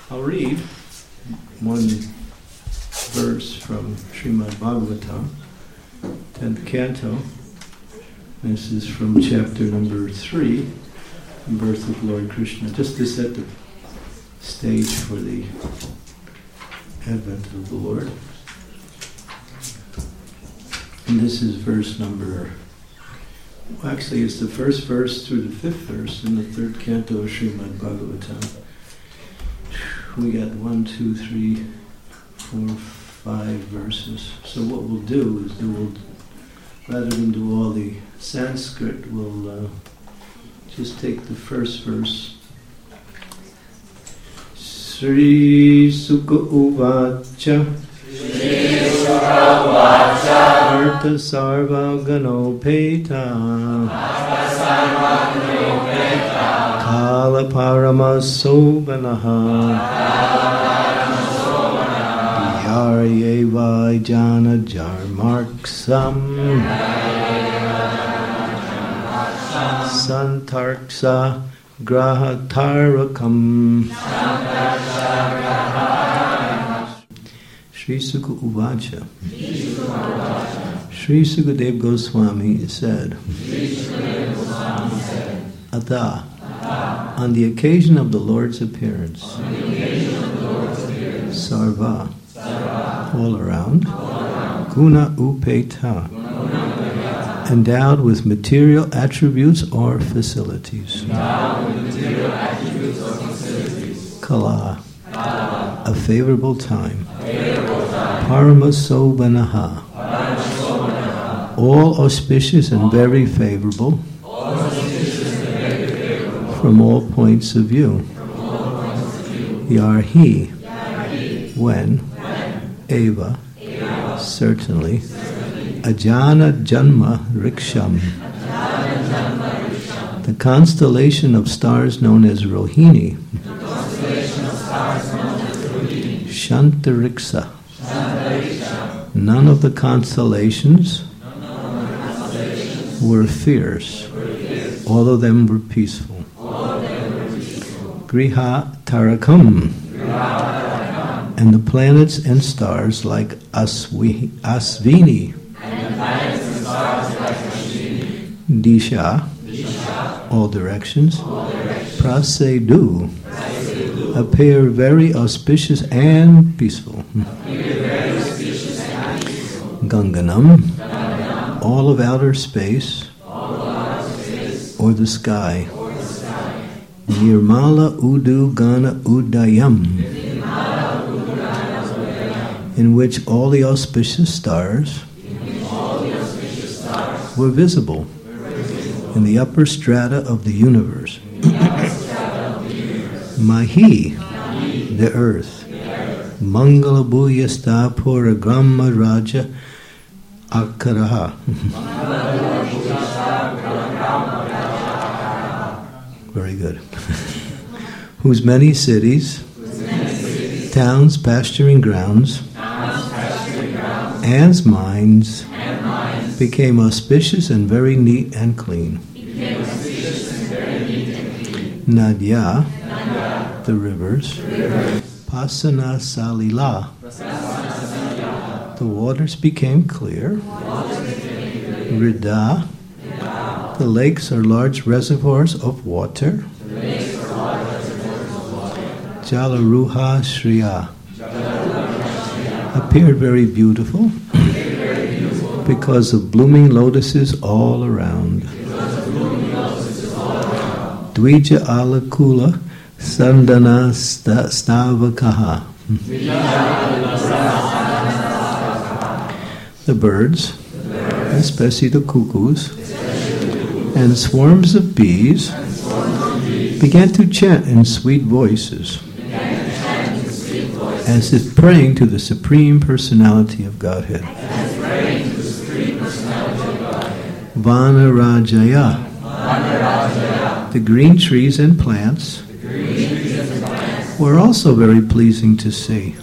I'll read one verse from Srimad Bhagavatam, 10th canto. This is from chapter number 3, the birth of Lord Krishna, just to set the stage for the advent of the Lord. And this is verse number, well, actually it's the first verse through the 5th verse in the 3rd canto of Srimad Bhagavatam. We got 1, 2, 3, 4, 5 verses. So what we'll do is rather than do all the Sanskrit, we'll just take the first verse. Sri Sukha Uvacha Artha Sarva Ganopeta Kala Parama Sobanaha Yaryeva Jana Jarmarksam Santarksa Grahatarakam. Sri Sukha Uvacha. Sri Sukadev Goswami said, Atha, on the occasion of the Lord's appearance, Sarva, all around, Guna Upeta, endowed with material attributes or facilities. Kala, a favorable time. Paramasobanaha, all auspicious and very favorable from all points of view. Yarhi, when, Eva, certainly, Ajana Janma Riksham, the constellation of stars known as Rohini, Shantariksa, none of the constellations were fierce, all of them were peaceful. Griha Tarakam, and the planets and stars like Asvini, Disha, all directions, Prasedu, appear very auspicious and peaceful. Ganganam, all of outer space, or the sky. Nirmala Udu Gana Udayam, in which all the auspicious stars were visible in the upper strata of the universe. Mahi, the earth. Mangala Bhuyasta Puragrama Raja Akaraha. Very good. Whose many cities, towns, pasturing grounds, and mines became auspicious and very neat and clean. Nadya, the rivers, Pasana Salila, the waters became clear. Rida, the lakes are large reservoirs of water. Jalaruha Shriya appeared very beautiful because of blooming lotuses all around. Dvija Alakula Sandana Stavakaha. The birds, especially the cuckoos, and swarms of bees began to chant in sweet voices, as if praying to the Supreme Personality of Godhead. Vanarajaya, the green trees and plants were also very pleasing to see.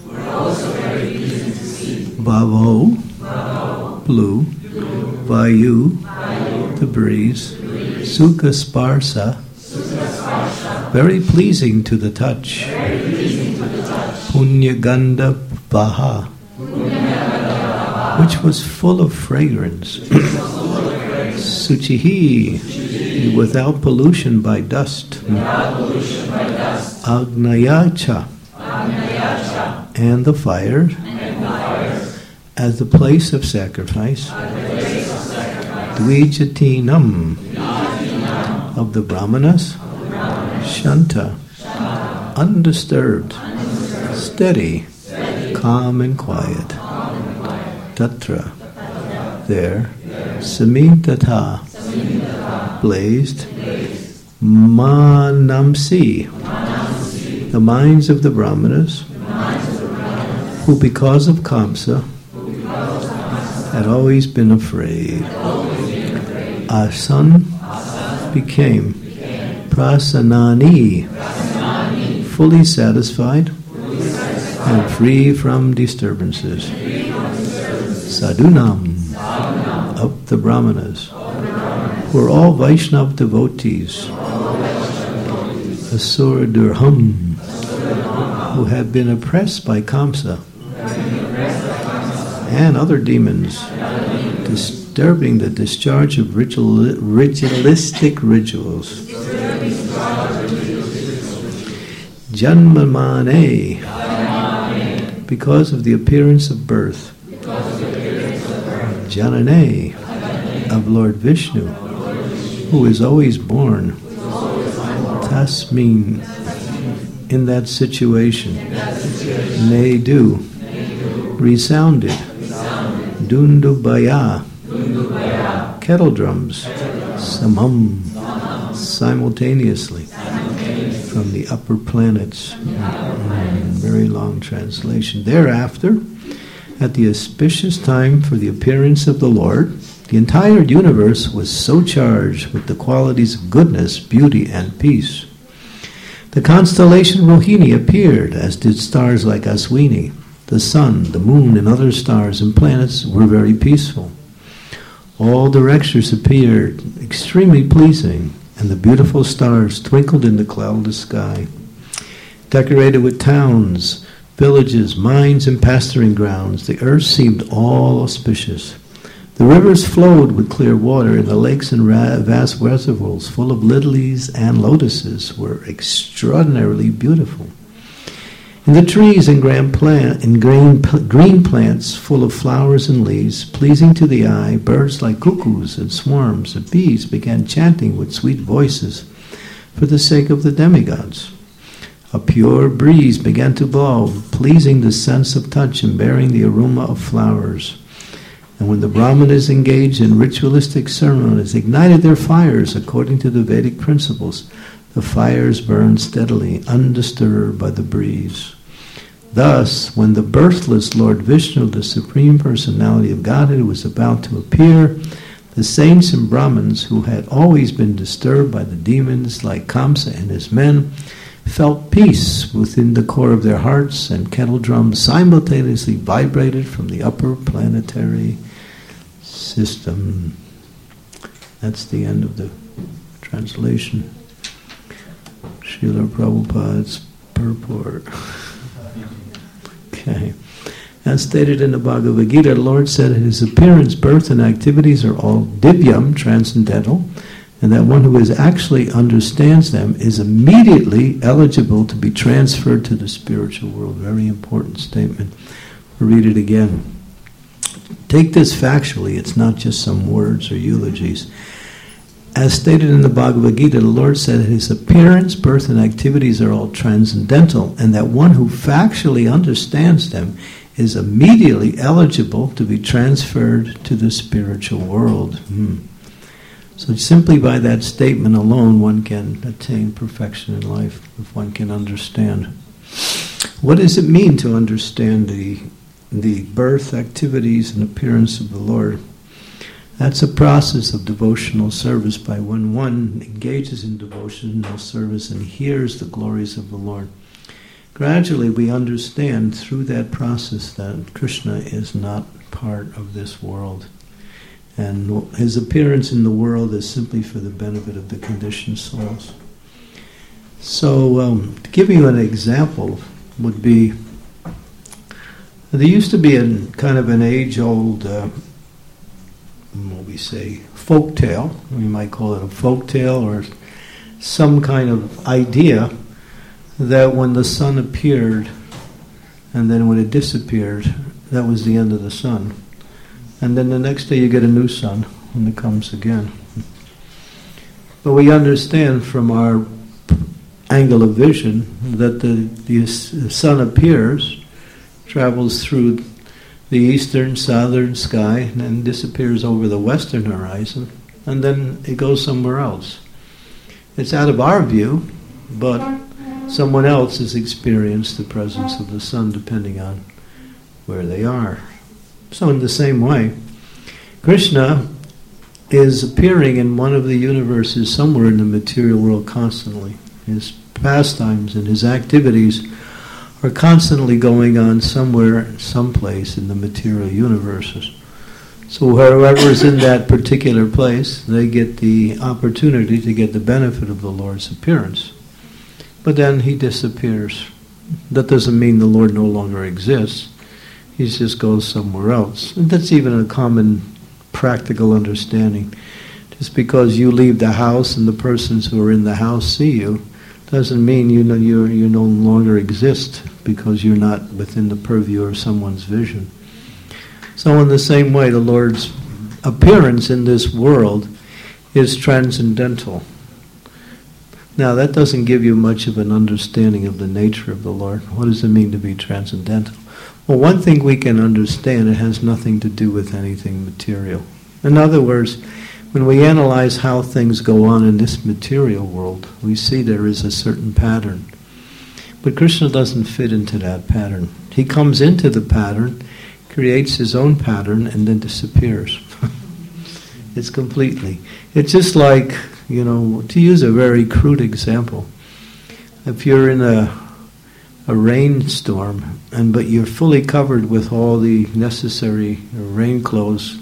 Vavo, blue, Vayu, the breeze, Sukha Sparsa, very pleasing to the touch. Punyagandha Vaha, which was full of fragrance. Suchihi, without pollution by dust. Agnayacha, and the fire, as the place of sacrifice. Dvijatinam, of the Brahmanas. Shanta, undisturbed, steady, calm and quiet. Tatra, there. Samintata, blazed. Manamsi, the minds of the Brahmanas, who because of Kamsa had always been afraid. Asan became prasanani, fully satisfied and free from disturbances. Sadhunam, of the Brahmanas, who are all Vaishnava devotees. Asura Durham, who had been oppressed by Kamsa and other demons, disturbing the discharge of ritualistic rituals. Janmamane, because of the appearance of birth. Janane, of Lord Vishnu, who is always born. Tasmin, in that situation. Nedu, resounded. Dundubaya, kettle drums. Samam, simultaneously. From the upper planets. Very long translation. Thereafter, at the auspicious time for the appearance of the Lord, the entire universe was so charged with the qualities of goodness, beauty, and peace. The constellation Rohini appeared, as did stars like Aswini. The sun, the moon, and other stars and planets were very peaceful. All directions appeared extremely pleasing, and the beautiful stars twinkled in the cloudless sky. Decorated with towns, villages, mines, and pasturing grounds, the earth seemed all auspicious. The rivers flowed with clear water, and the lakes and vast reservoirs full of lilies and lotuses were extraordinarily beautiful. In the trees and green plants full of flowers and leaves, pleasing to the eye, birds like cuckoos and swarms of bees began chanting with sweet voices for the sake of the demigods. A pure breeze began to blow, pleasing the sense of touch and bearing the aroma of flowers. And when the Brahmanas engaged in ritualistic ceremonies, ignited their fires according to the Vedic principles, the fires burned steadily, undisturbed by the breeze. Thus, when the birthless Lord Vishnu, the Supreme Personality of Godhead, was about to appear, the saints and Brahmins, who had always been disturbed by the demons like Kamsa and his men, felt peace within the core of their hearts, and kettle drums simultaneously vibrated from the upper planetary system. That's the end of the translation. Srila Prabhupada's purport. Okay. As stated in the Bhagavad Gita, the Lord said his appearance, birth, and activities are all divyam, transcendental, and that one who actually understands them is immediately eligible to be transferred to the spiritual world. Very important statement. I'll read it again. Take this factually, it's not just some words or eulogies. As stated in the Bhagavad Gita, the Lord said his appearance, birth, and activities are all transcendental, and that one who factually understands them is immediately eligible to be transferred to the spiritual world. So simply by that statement alone, one can attain perfection in life, if one can understand. What does it mean to understand the birth, activities, and appearance of the Lord? That's a process of devotional service by when one engages in devotional service and hears the glories of the Lord. Gradually we understand through that process that Krishna is not part of this world. And his appearance in the world is simply for the benefit of the conditioned souls. So, to give you an example would be There used to be kind of an age-old, folk tale. We might call it a folk tale or some kind of idea that when the sun appeared and then when it disappeared, that was the end of the sun. And then the next day you get a new sun and it comes again. But we understand from our angle of vision that the sun appears, travels through the eastern, southern sky, and then disappears over the western horizon, and then it goes somewhere else. It's out of our view, but someone else has experienced the presence of the sun depending on where they are. So in the same way, Krishna is appearing in one of the universes somewhere in the material world constantly. His pastimes and his activities are constantly going on somewhere, someplace in the material universes. So whoever is in that particular place, they get the opportunity to get the benefit of the Lord's appearance. But then he disappears. That doesn't mean the Lord no longer exists. He just goes somewhere else. And that's even a common practical understanding. Just because you leave the house and the persons who are in the house see you, doesn't mean you no longer exist because you're not within the purview of someone's vision. So in the same way, the Lord's appearance in this world is transcendental. Now that doesn't give you much of an understanding of the nature of the Lord. What does it mean to be transcendental? Well, one thing we can understand, it has nothing to do with anything material. In other words, when we analyze how things go on in this material world, we see there is a certain pattern. But Krishna doesn't fit into that pattern. He comes into the pattern, creates his own pattern, and then disappears. It's just like, to use a very crude example, if you're in a rainstorm, but you're fully covered with all the necessary rain clothes,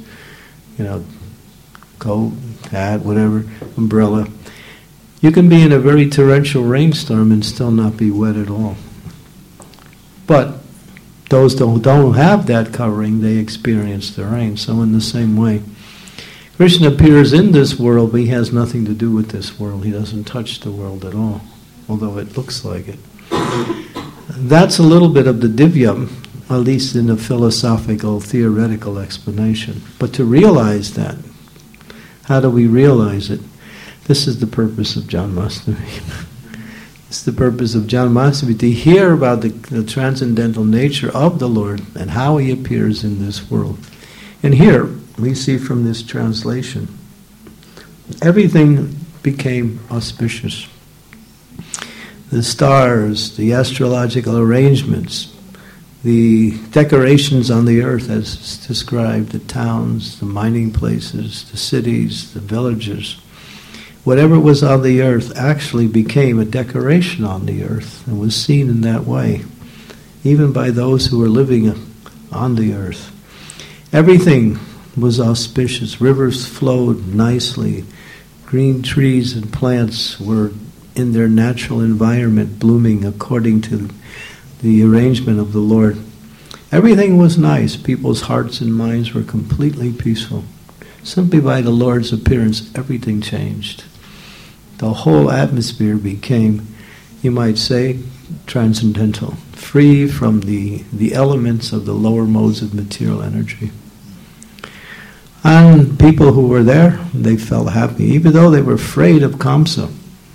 coat, hat, whatever, umbrella. You can be in a very torrential rainstorm and still not be wet at all. But those who don't have that covering, they experience the rain. So in the same way, Krishna appears in this world, but he has nothing to do with this world. He doesn't touch the world at all, although it looks like it. That's a little bit of the divyam, at least in a philosophical, theoretical explanation. But to realize that, how do we realize it? This is the purpose of Janmashtami. It's the purpose of Janmashtami, to hear about the transcendental nature of the Lord and how he appears in this world. And here, we see from this translation, everything became auspicious. The stars, the astrological arrangements, the decorations on the earth as described, the towns, the mining places, the cities, the villages, whatever was on the earth actually became a decoration on the earth and was seen in that way, even by those who were living on the earth. Everything was auspicious. Rivers flowed nicely. Green trees and plants were in their natural environment, blooming according to the arrangement of the Lord. Everything was nice. People's hearts and minds were completely peaceful. Simply by the Lord's appearance, everything changed. The whole atmosphere became, you might say, transcendental, free from the elements of the lower modes of material energy. And people who were there, they felt happy, even though they were afraid of Kamsa.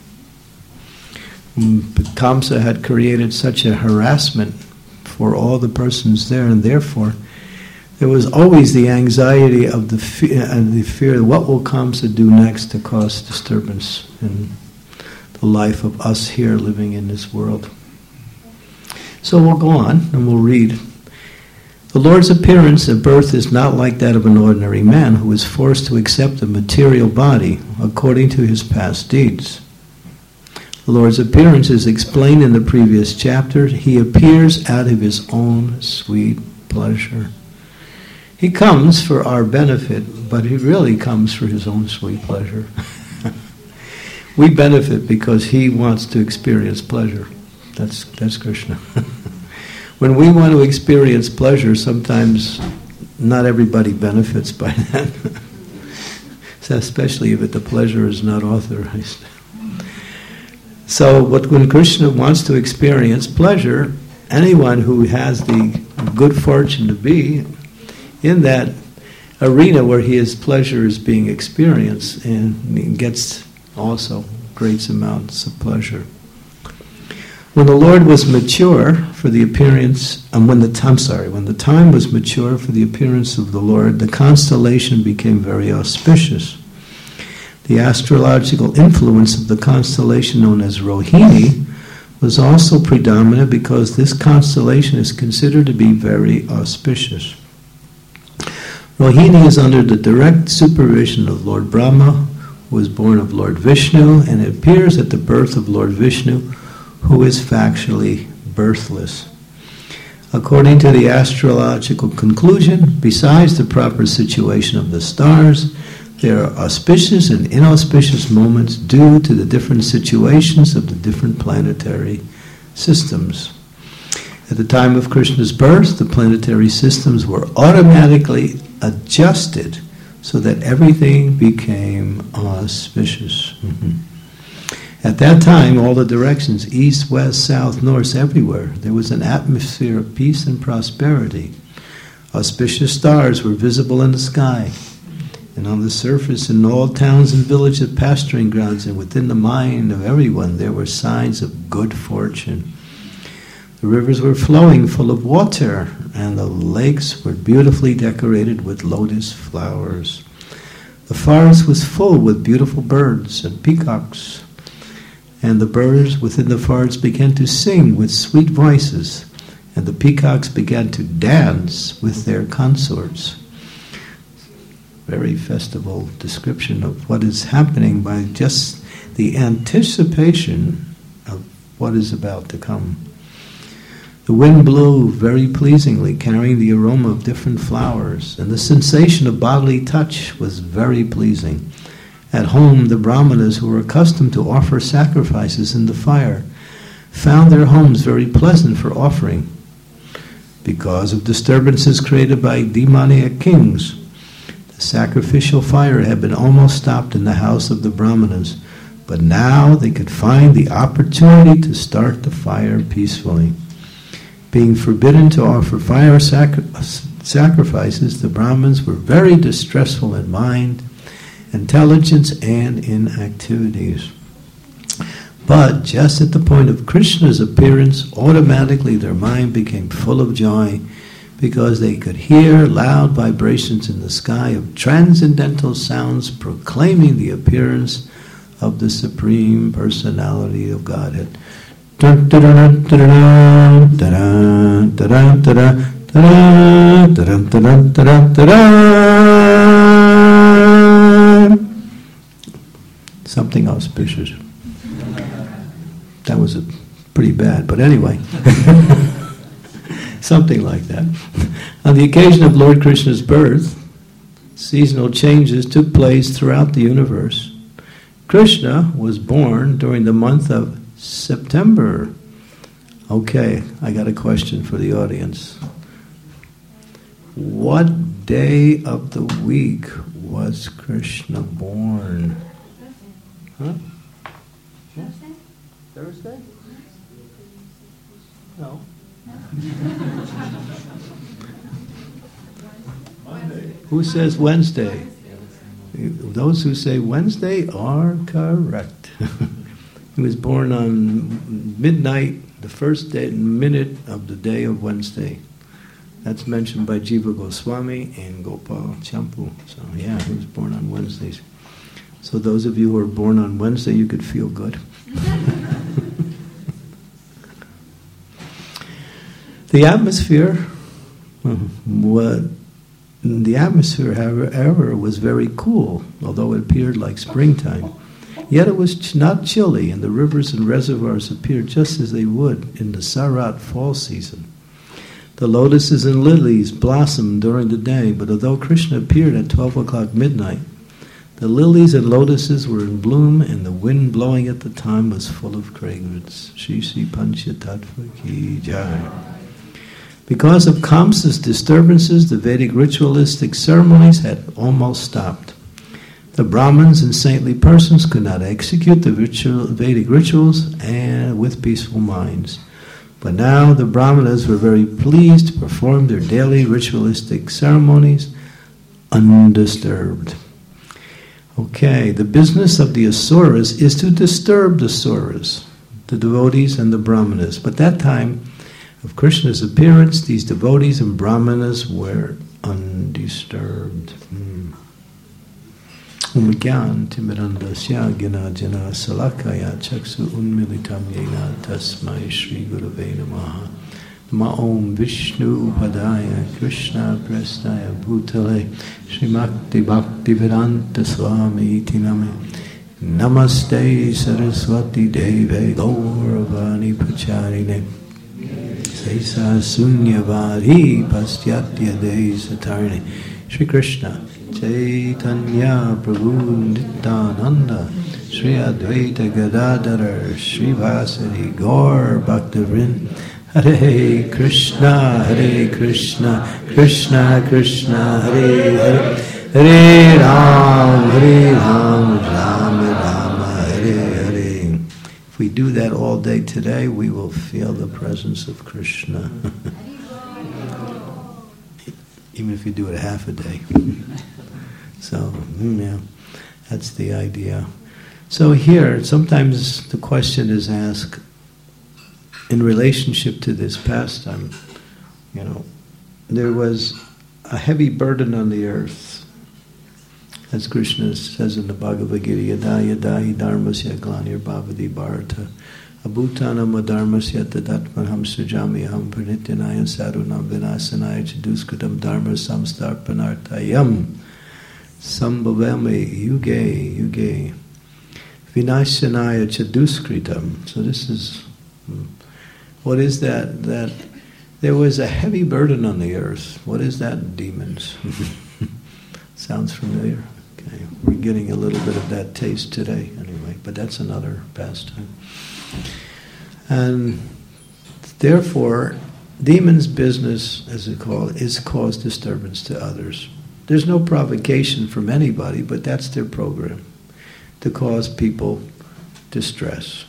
Kamsa had created such a harassment for all the persons there, and therefore there was always the anxiety of the fear, what will Kamsa do next to cause disturbance in the life of us here living in this world. So we'll go on and we'll read. The Lord's appearance at birth is not like that of an ordinary man who is forced to accept a material body according to his past deeds. The Lord's appearance is explained in the previous chapter. He appears out of his own sweet pleasure. He comes for our benefit, but he really comes for his own sweet pleasure. We benefit because he wants to experience pleasure. That's Krishna. when we want to experience pleasure, sometimes not everybody benefits by that. So especially if the pleasure is not authorized. So when Krishna wants to experience pleasure, anyone who has the good fortune to be in that arena where his pleasure is being experienced, and he gets also great amounts of pleasure. When the Lord was mature for the appearance, when the time was mature for the appearance of the Lord, the constellation became very auspicious. The astrological influence of the constellation known as Rohini was also predominant because this constellation is considered to be very auspicious. Rohini is under the direct supervision of Lord Brahma, who was born of Lord Vishnu, and it appears at the birth of Lord Vishnu, who is factually birthless. According to the astrological conclusion, besides the proper situation of the stars, there are auspicious and inauspicious moments due to the different situations of the different planetary systems. At the time of Krishna's birth, the planetary systems were automatically adjusted so that everything became auspicious. At that time, all the directions, east, west, south, north, everywhere, there was an atmosphere of peace and prosperity. Auspicious stars were visible in the sky, and on the surface in all towns and villages, pasturing grounds, and within the mind of everyone, there were signs of good fortune. The rivers were flowing full of water, and the lakes were beautifully decorated with lotus flowers. The forest was full with beautiful birds and peacocks, and the birds within the forest began to sing with sweet voices, and the peacocks began to dance with their consorts. Very festival description of what is happening by just the anticipation of what is about to come. The wind blew very pleasingly, carrying the aroma of different flowers, and the sensation of bodily touch was very pleasing. At home, the brahmanas, who were accustomed to offer sacrifices in the fire, found their homes very pleasant for offering. Because of disturbances created by demoniac kings, the sacrificial fire had been almost stopped in the house of the brahmanas, but now they could find the opportunity to start the fire peacefully. Being forbidden to offer fire sacrifices, the brahmins were very distressful in mind, intelligence, and in activities. But just at the point of Krishna's appearance, automatically their mind became full of joy because they could hear loud vibrations in the sky of transcendental sounds proclaiming the appearance of the Supreme Personality of Godhead. Something auspicious. That was pretty bad, but anyway. Something like that. On the occasion of Lord Krishna's birth, seasonal changes took place throughout the universe. Krishna was born during the month of September. Okay, I got a question for the audience. What day of the week was Krishna born? Huh? Thursday? No. Monday. Who says Wednesday? Those who say Wednesday are correct. He was born on midnight, the first minute of the day of Wednesday. That's mentioned by Jiva Goswami and Gopal Champu. So yeah, he was born on Wednesdays. So those of you who are born on Wednesday, you could feel good. The atmosphere, however, was very cool, although it appeared like springtime. Yet it was not chilly, and the rivers and reservoirs appeared just as they would in the Sarat fall season. The lotuses and lilies blossomed during the day, but although Krishna appeared at 12 o'clock midnight, the lilies and lotuses were in bloom, and the wind blowing at the time was full of fragrance. Shri Shri Pancha Tattva Ki Jai. Because of Kamsa's disturbances, the Vedic ritualistic ceremonies had almost stopped. The Brahmins and saintly persons could not execute the Vedic rituals and with peaceful minds. But now the Brahmanas were very pleased to perform their daily ritualistic ceremonies undisturbed. Okay, the business of the Asuras is to disturb the Suras, the devotees and the Brahmanas. But that time of Krishna's appearance, these devotees and Brahmanas were undisturbed. Umgyan timirandasya gina jana salakaya chaksu unmilitam yena tasmai Shri Gurave Namaha. Nama Om Vishnu Padaya Krishna Prestaya Bhutale Srimakti Bhakti Vedanta Swami Iti Name Namaste Saraswati Deve Gauravani Pacharine Sesa Sunyavadi Pastyatya De Satarne Shri Krishna Chaitanya Prabhu Nityananda Shri Advaita Gadadhara Shri Vasari Gaur Bhaktavrind Hare Krishna, Krishna Krishna, Hare Hare, Hare Ram, Ram Rama, Hare Hare. If we do that all day today, we will feel the presence of Krishna. Even if you do it half a day. So, yeah, that's the idea. So here, sometimes the question is asked, in relationship to this pastime, there was a heavy burden on the earth. As Krishna says in the Bhagavad Gita, Yada yada hi dharmasya glanir bhavati bharata abhutanam adharmasya tadatmanham sujamiham pranityanaya sadhunam vinasanaya chaduskritam dharma samstarpanartayam sambhavami yuge vinashanaya chaduskritam. So this is... What is that? That there was a heavy burden on the earth. What is that? Demons. Sounds familiar? Okay, we're getting a little bit of that taste today anyway, but that's another pastime. And therefore, demons' business, as it's called, is cause disturbance to others. There's no provocation from anybody, but that's their program, to cause people distress,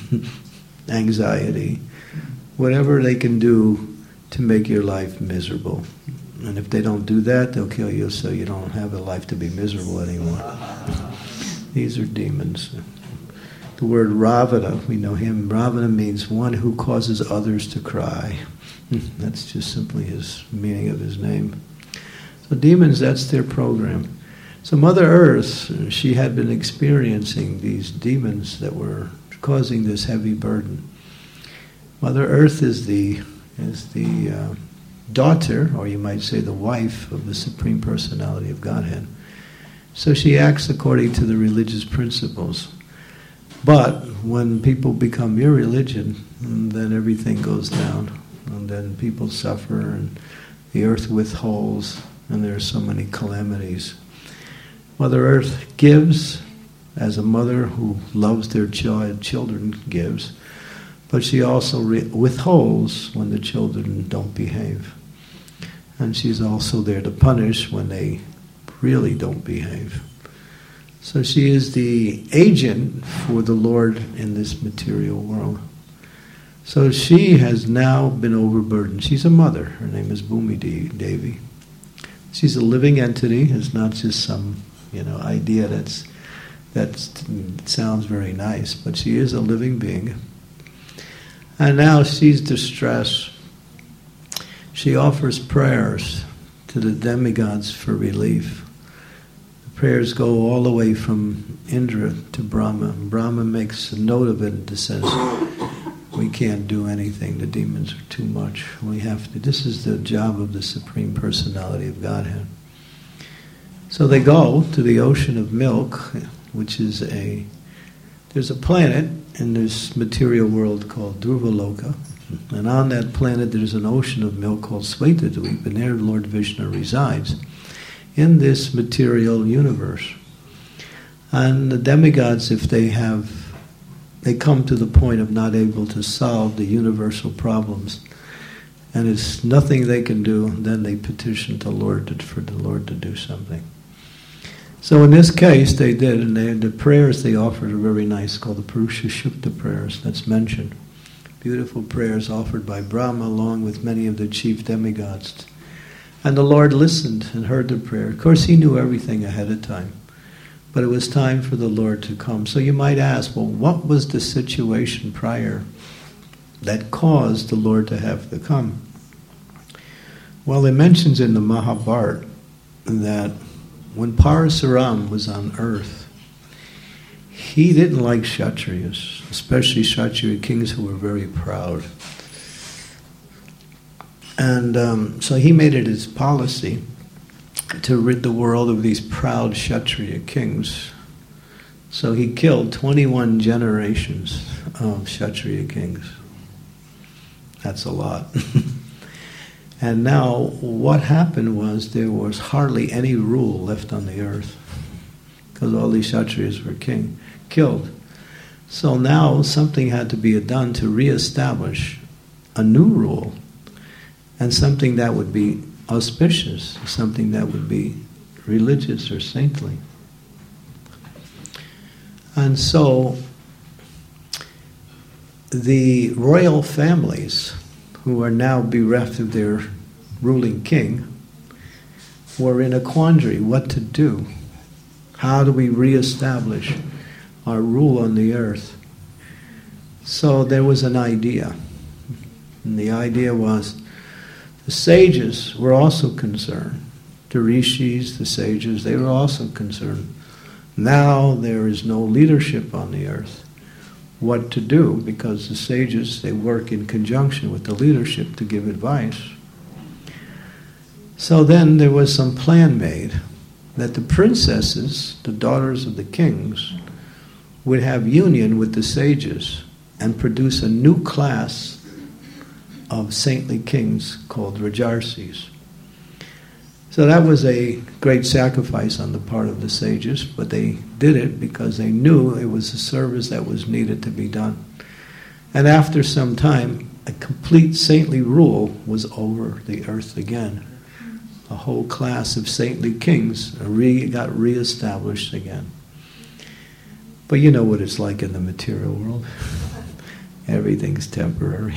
anxiety, whatever they can do to make your life miserable. And if they don't do that, they'll kill you so you don't have a life to be miserable anymore. These are demons. The word Ravana, we know him. Ravana means one who causes others to cry. That's just simply his meaning of his name. So demons, that's their program. So Mother Earth, she had been experiencing these demons that were causing this heavy burden. Mother Earth is the daughter, or you might say the wife, of the Supreme Personality of Godhead. So she acts according to the religious principles. But when people become irreligion, then everything goes down. And then people suffer, and the earth withholds, and there are so many calamities. Mother Earth gives, as a mother who loves their children gives, but she also withholds when the children don't behave. And she's also there to punish when they really don't behave. So she is the agent for the Lord in this material world. So she has now been overburdened. She's a mother. Her name is Bhumi Devi. She's a living entity. It's not just some, idea that sounds very nice, but she is a living being. And now she's distressed. She offers prayers to the demigods for relief. The prayers go all the way from Indra to Brahma. Brahma makes a note of it and says, we can't do anything. The demons are too much. We have to. This is the job of the Supreme Personality of Godhead. So they go to the ocean of milk, which is there's a planet in this material world called Dhruva-loka, and on that planet there's an ocean of milk called Svetadweep, and there Lord Vishnu resides in this material universe. And the demigods, if they come to the point of not able to solve the universal problems, and it's nothing they can do, then they petition the Lord for the Lord to do something. So in this case, they did, and the prayers they offered are very nice, called the Purusha Shukta prayers, that's mentioned. Beautiful prayers offered by Brahma along with many of the chief demigods. And the Lord listened and heard the prayer. Of course, he knew everything ahead of time, but it was time for the Lord to come. So you might ask, well, what was the situation prior that caused the Lord to have to come? Well, it mentions in the Mahabharata that when Parasuram was on earth, he didn't like Kshatriyas, especially Kshatriya kings who were very proud. And so he made it his policy to rid the world of these proud Kshatriya kings. So he killed 21 generations of Kshatriya kings. That's a lot. And now what happened was there was hardly any rule left on the earth because all these Kshatriyas were killed. So now something had to be done to reestablish a new rule and something that would be auspicious, something that would be religious or saintly. And so the royal families, who are now bereft of their ruling king, were in a quandary what to do. How do we reestablish our rule on the earth? So there was an idea. And the idea was the sages were also concerned. The rishis, the sages, they were also concerned. Now there is no leadership on the earth. What to do, because the sages, they work in conjunction with the leadership to give advice. So then there was some plan made that the princesses, the daughters of the kings, would have union with the sages and produce a new class of saintly kings called Rajarsis. So that was a great sacrifice on the part of the sages, but they did it because they knew it was a service that was needed to be done. And after some time, a complete saintly rule was over the earth again. A whole class of saintly kings got reestablished again. But you know what it's like in the material world. Everything's temporary.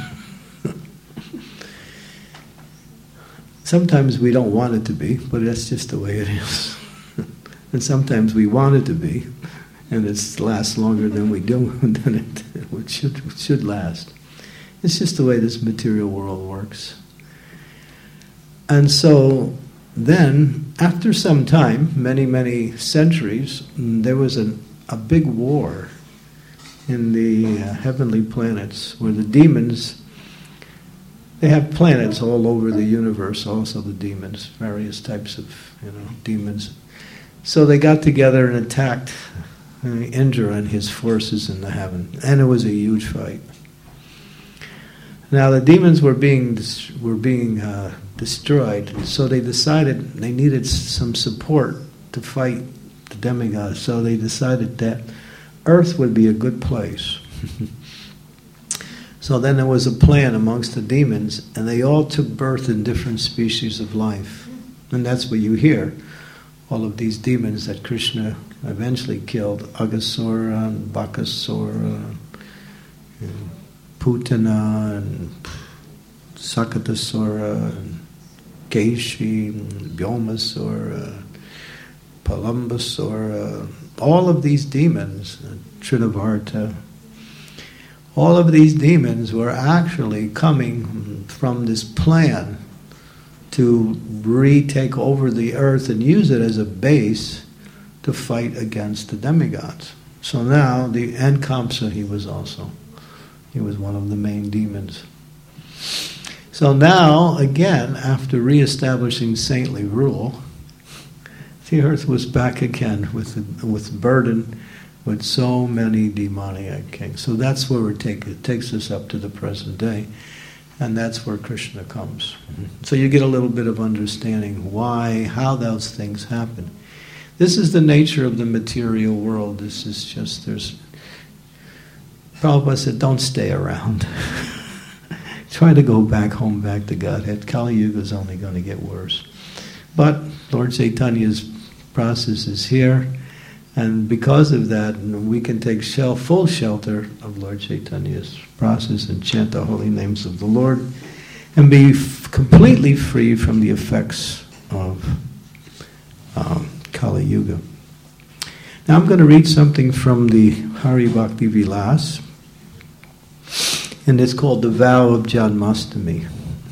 Sometimes we don't want it to be, but that's just the way it is. And sometimes we want it to be, and it lasts longer than we do, than it should last. It's just the way this material world works. And so then, after some time, many, many centuries, there was a big war in the heavenly planets where the demons, they have planets all over the universe, also the demons, various types of demons. So they got together and attacked Indra and his forces in the heaven, and it was a huge fight. Now the demons were being destroyed, so they decided they needed some support to fight the demigods. So they decided that Earth would be a good place. So then there was a plan amongst the demons, and they all took birth in different species of life. And that's what you hear, all of these demons that Krishna eventually killed, Aghasura and Bakasura, and Putana and Sakatasura and Keshi and Bhyomasura, Palambasura, all of these demons, Trinavarta, all of these demons were actually coming from this plan to retake over the earth and use it as a base to fight against the demigods. So now, and Kamsa, he was one of the main demons. So now, again, after reestablishing saintly rule, the earth was back again with burden with so many demoniac kings. So that's where it takes us up to the present day, and that's where Krishna comes. So you get a little bit of understanding how those things happen. This is the nature of the material world. This is just, Prabhupada said, don't stay around. try to go back home, back to Godhead. Kali Yuga is only going to get worse. But Lord Chaitanya's process is here, and because of that, we can take full shelter of Lord Chaitanya's process and chant the holy names of the Lord and be completely free from the effects of Kali Yuga. Now I'm going to read something from the Hari Bhakti Vilas, and it's called The Vow of Janmastami.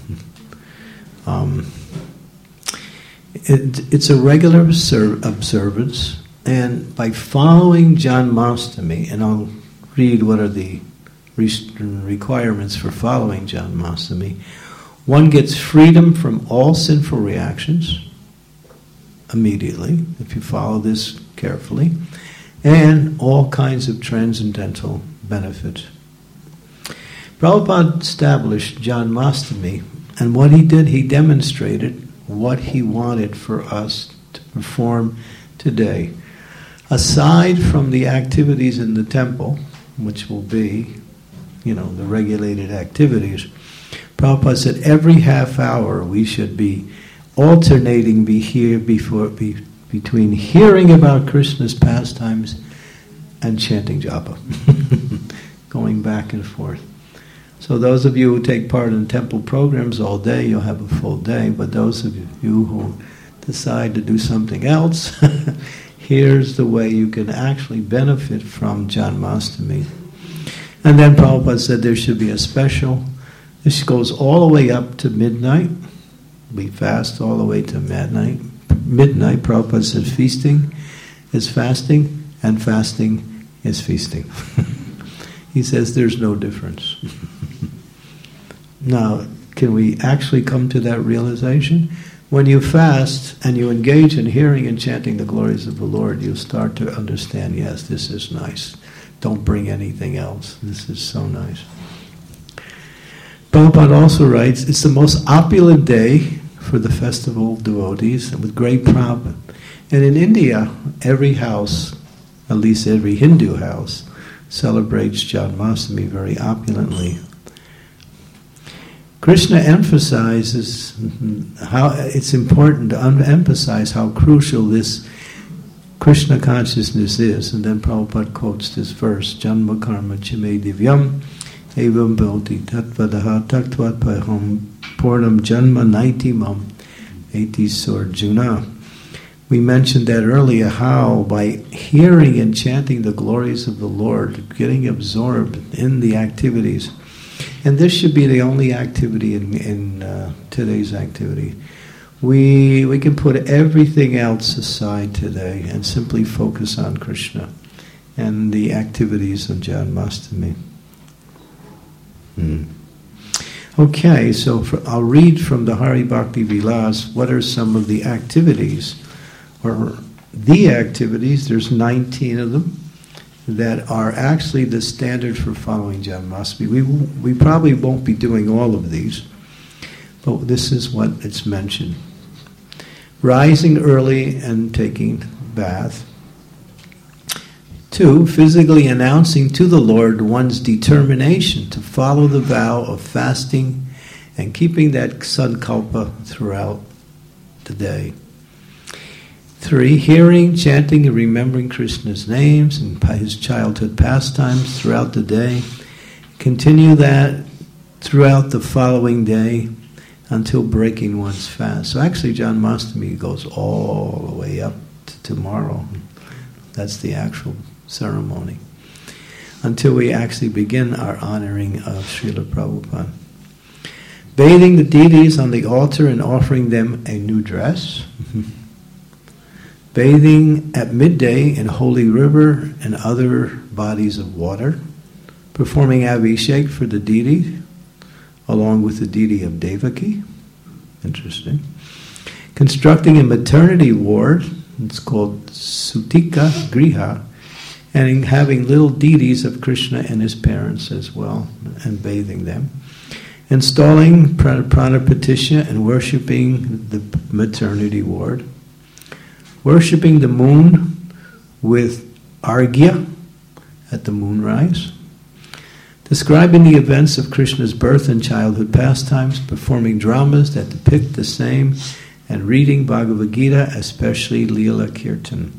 It's a regular observance, and by following Janmastami, and I'll read what are the requirements for following Janmastami, one gets freedom from all sinful reactions immediately, if you follow this carefully, and all kinds of transcendental benefits. Prabhupada established Janmastami, and what he did, he demonstrated what he wanted for us to perform today. Aside from the activities in the temple, which will be, the regulated activities, Prabhupada said every half hour we should be alternating between hearing about Krishna's pastimes and chanting japa, going back and forth. So those of you who take part in temple programs all day, you'll have a full day, but those of you who decide to do something else, here's the way you can actually benefit from Janmastami. And then Prabhupada said there should be a special, this goes all the way up to midnight. We fast all the way to midnight. Prabhupada said feasting is fasting, and fasting is feasting. He says there's no difference. Now, can we actually come to that realization? When you fast and you engage in hearing and chanting the glories of the Lord, you'll start to understand, yes, this is nice. Don't bring anything else. This is so nice. Prabhupada also writes, it's the most opulent day for the festival devotees, and with great prabhupada. And in India, every house, at least every Hindu house, celebrates Janmastami very opulently. Krishna emphasizes how it's important to emphasize how crucial this Krishna consciousness is, and then Prabhupada quotes this verse, Janma karma chime divyam evam bhavati tatvadaha taktvat paham purnam janma naitimam eti sorjuna. We mentioned that earlier, how by hearing and chanting the glories of the Lord, getting absorbed in the activities, and this should be the only activity in today's activity. We can put everything else aside today and simply focus on Krishna and the activities of Janmastami. Okay, so I'll read from the Hari Bhakti Vilas what are some of the activities, or the activities, there's 19 of them, that are actually the standard for following Janmastami. We probably won't be doing all of these, but this is what it's mentioned. Rising early and taking bath. 2, physically announcing to the Lord one's determination to follow the vow of fasting and keeping that sankalpa throughout the day. 3, hearing, chanting, and remembering Krishna's names and his childhood pastimes throughout the day. Continue that throughout the following day until breaking one's fast. So actually Janmastami goes all the way up to tomorrow. That's the actual ceremony. Until we actually begin our honoring of Srila Prabhupada. Bathing the deities on the altar and offering them a new dress. Bathing at midday in holy river and other bodies of water. Performing Abhishek for the deity, along with the deity of Devaki. Interesting. Constructing a maternity ward, it's called Sutika Griha, and having little deities of Krishna and his parents as well, and bathing them. Installing Pranapatisya and worshipping the maternity ward. Worshipping the moon with Arghya at the moonrise. describing the events of Krishna's birth and childhood pastimes, performing dramas that depict the same, and reading Bhagavad Gita, especially Leela Kirtan.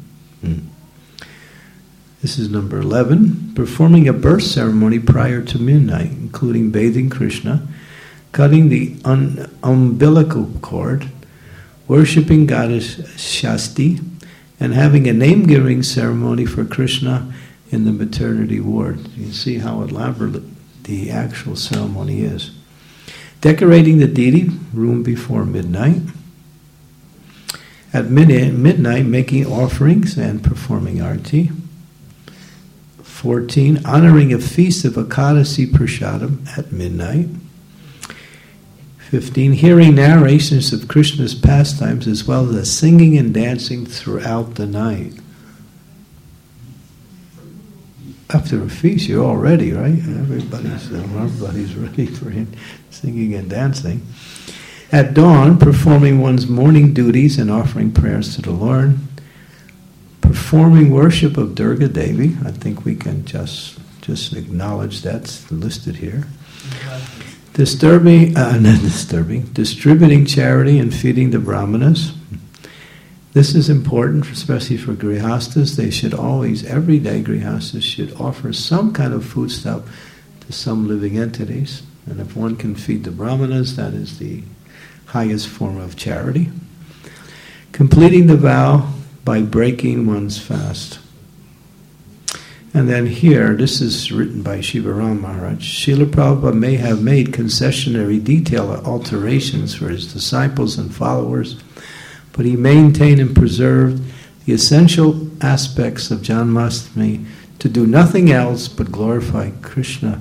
This is number 11. Performing a birth ceremony prior to midnight, including bathing Krishna, cutting the umbilical cord, worshipping goddess Shasti, and having a name-giving ceremony for Krishna in the maternity ward. You see how elaborate the actual ceremony is. Decorating the deity room before midnight. At midnight, making offerings and performing arti. 14. Honoring a feast of Ekadasi Prasadam at midnight. 15. Hearing narrations of Krishna's pastimes as well as singing and dancing throughout the night. After a feast, you're all ready, right? Everybody's ready for him, singing and dancing. At dawn, performing one's morning duties and offering prayers to the Lord. Performing worship of Durga Devi. I think we can just acknowledge that's listed here. Distributing charity and feeding the brahmanas. This is important, especially for grihastas. They should always, every day, grihastas should offer some kind of foodstuff to some living entities. And if one can feed the brahmanas, that is the highest form of charity. Completing the vow by breaking one's fast. And then here, this is written by Shivaram Maharaj. Srila Prabhupada may have made concessionary detail alterations for his disciples and followers, but he maintained and preserved the essential aspects of Janmashtami to do nothing else but glorify Krishna.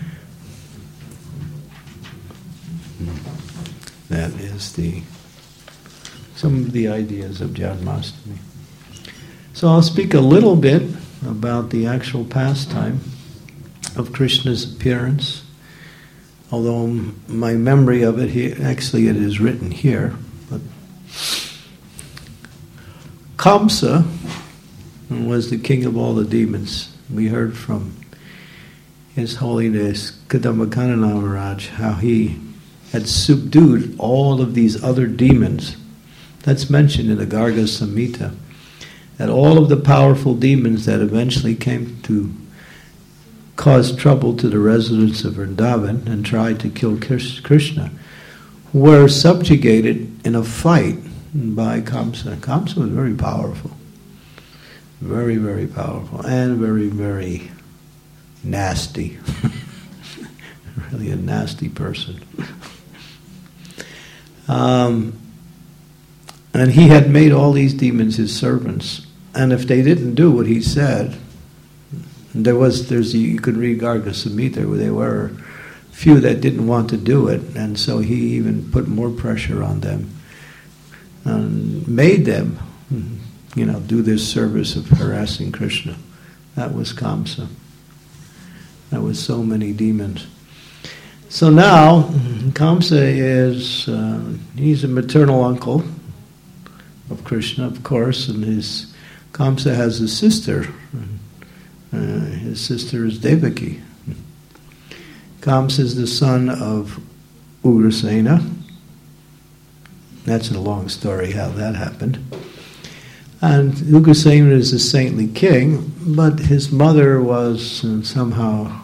That is some of the ideas of Janmashtami. So I'll speak a little bit about the actual pastime of Krishna's appearance, although my memory of it here, actually it is written here, but Kamsa was the king of all the demons. We heard from His Holiness Kadamba Maharaj how he had subdued all of these other demons. That's mentioned in the Garga Samhita, that all of the powerful demons that eventually came to cause trouble to the residents of Vrindavan and tried to kill Krishna were subjugated in a fight by Kamsa. Kamsa was very powerful. Very, very powerful. And very, very nasty. Really a nasty person. And he had made all these demons his servants. And if they didn't do what he said, you could read Garga Samhita where there were few that didn't want to do it, and so he even put more pressure on them and made them, do this service of harassing Krishna. That was Kamsa. That was so many demons. So now, Kamsa he's a maternal uncle of Krishna, of course, and Kamsa has a sister. His sister is Devaki. Kamsa is the son of Ugrasena. That's a long story how that happened. And Ugrasena is a saintly king, but his mother was somehow,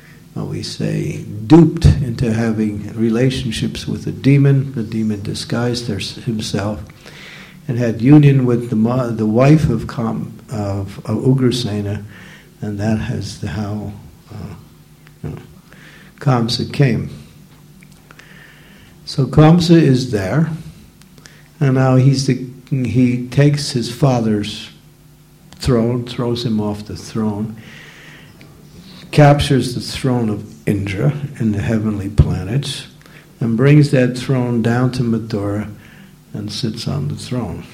duped into having relationships with a demon. The demon disguised himself and had union with the wife of Ugrasena, and that is how Kamsa came. So Kamsa is there, and now he takes his father's throne, throws him off the throne, captures the throne of Indra in the heavenly planets, and brings that throne down to Mathura and sits on the throne.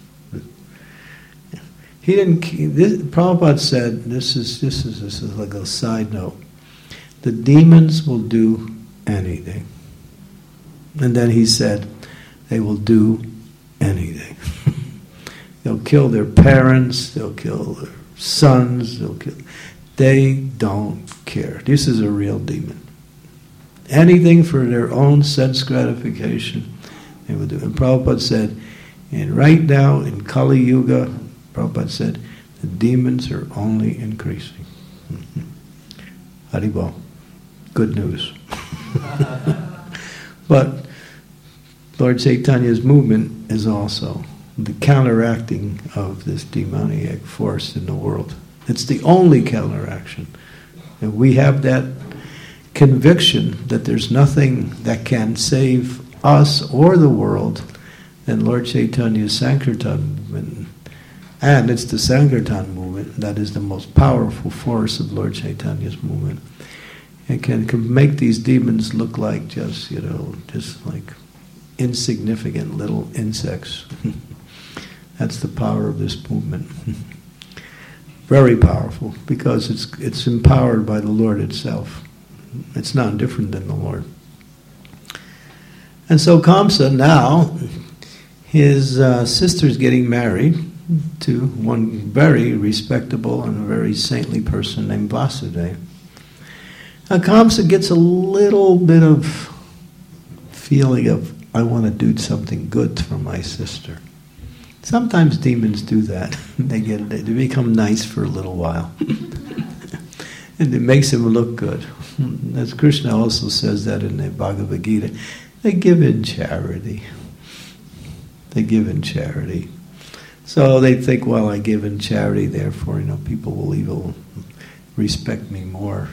Prabhupada said, this is like a side note, the demons will do anything. And then he said, they will do anything. They'll kill their parents, they'll kill their sons, They don't care. This is a real demon. Anything for their own sense gratification, they would do. And Prabhupada said, and right now in Kali Yuga, Prabhupada said, the demons are only increasing. Haribol. Good news. But Lord Chaitanya's movement is also the counteracting of this demoniac force in the world. It's the only counteraction. And we have that conviction that there's nothing that can save us or the world than Lord Chaitanya's Sankirtan movement. And it's the Sankirtan movement that is the most powerful force of Lord Chaitanya's movement. It can make these demons look like just like insignificant little insects. That's the power of this movement. Very powerful, because it's empowered by the Lord itself. It's not different than the Lord. And so Kamsa now, his sister's getting married to one very respectable and very saintly person named Vasudeva. Now Kamsa gets a little bit of feeling of, I want to do something good for my sister. Sometimes demons do that. They become nice for a little while. And it makes them look good. As Krishna also says that in the Bhagavad Gita, they give in charity. They give in charity. So they think, well, I give in charity, therefore, people will respect me more.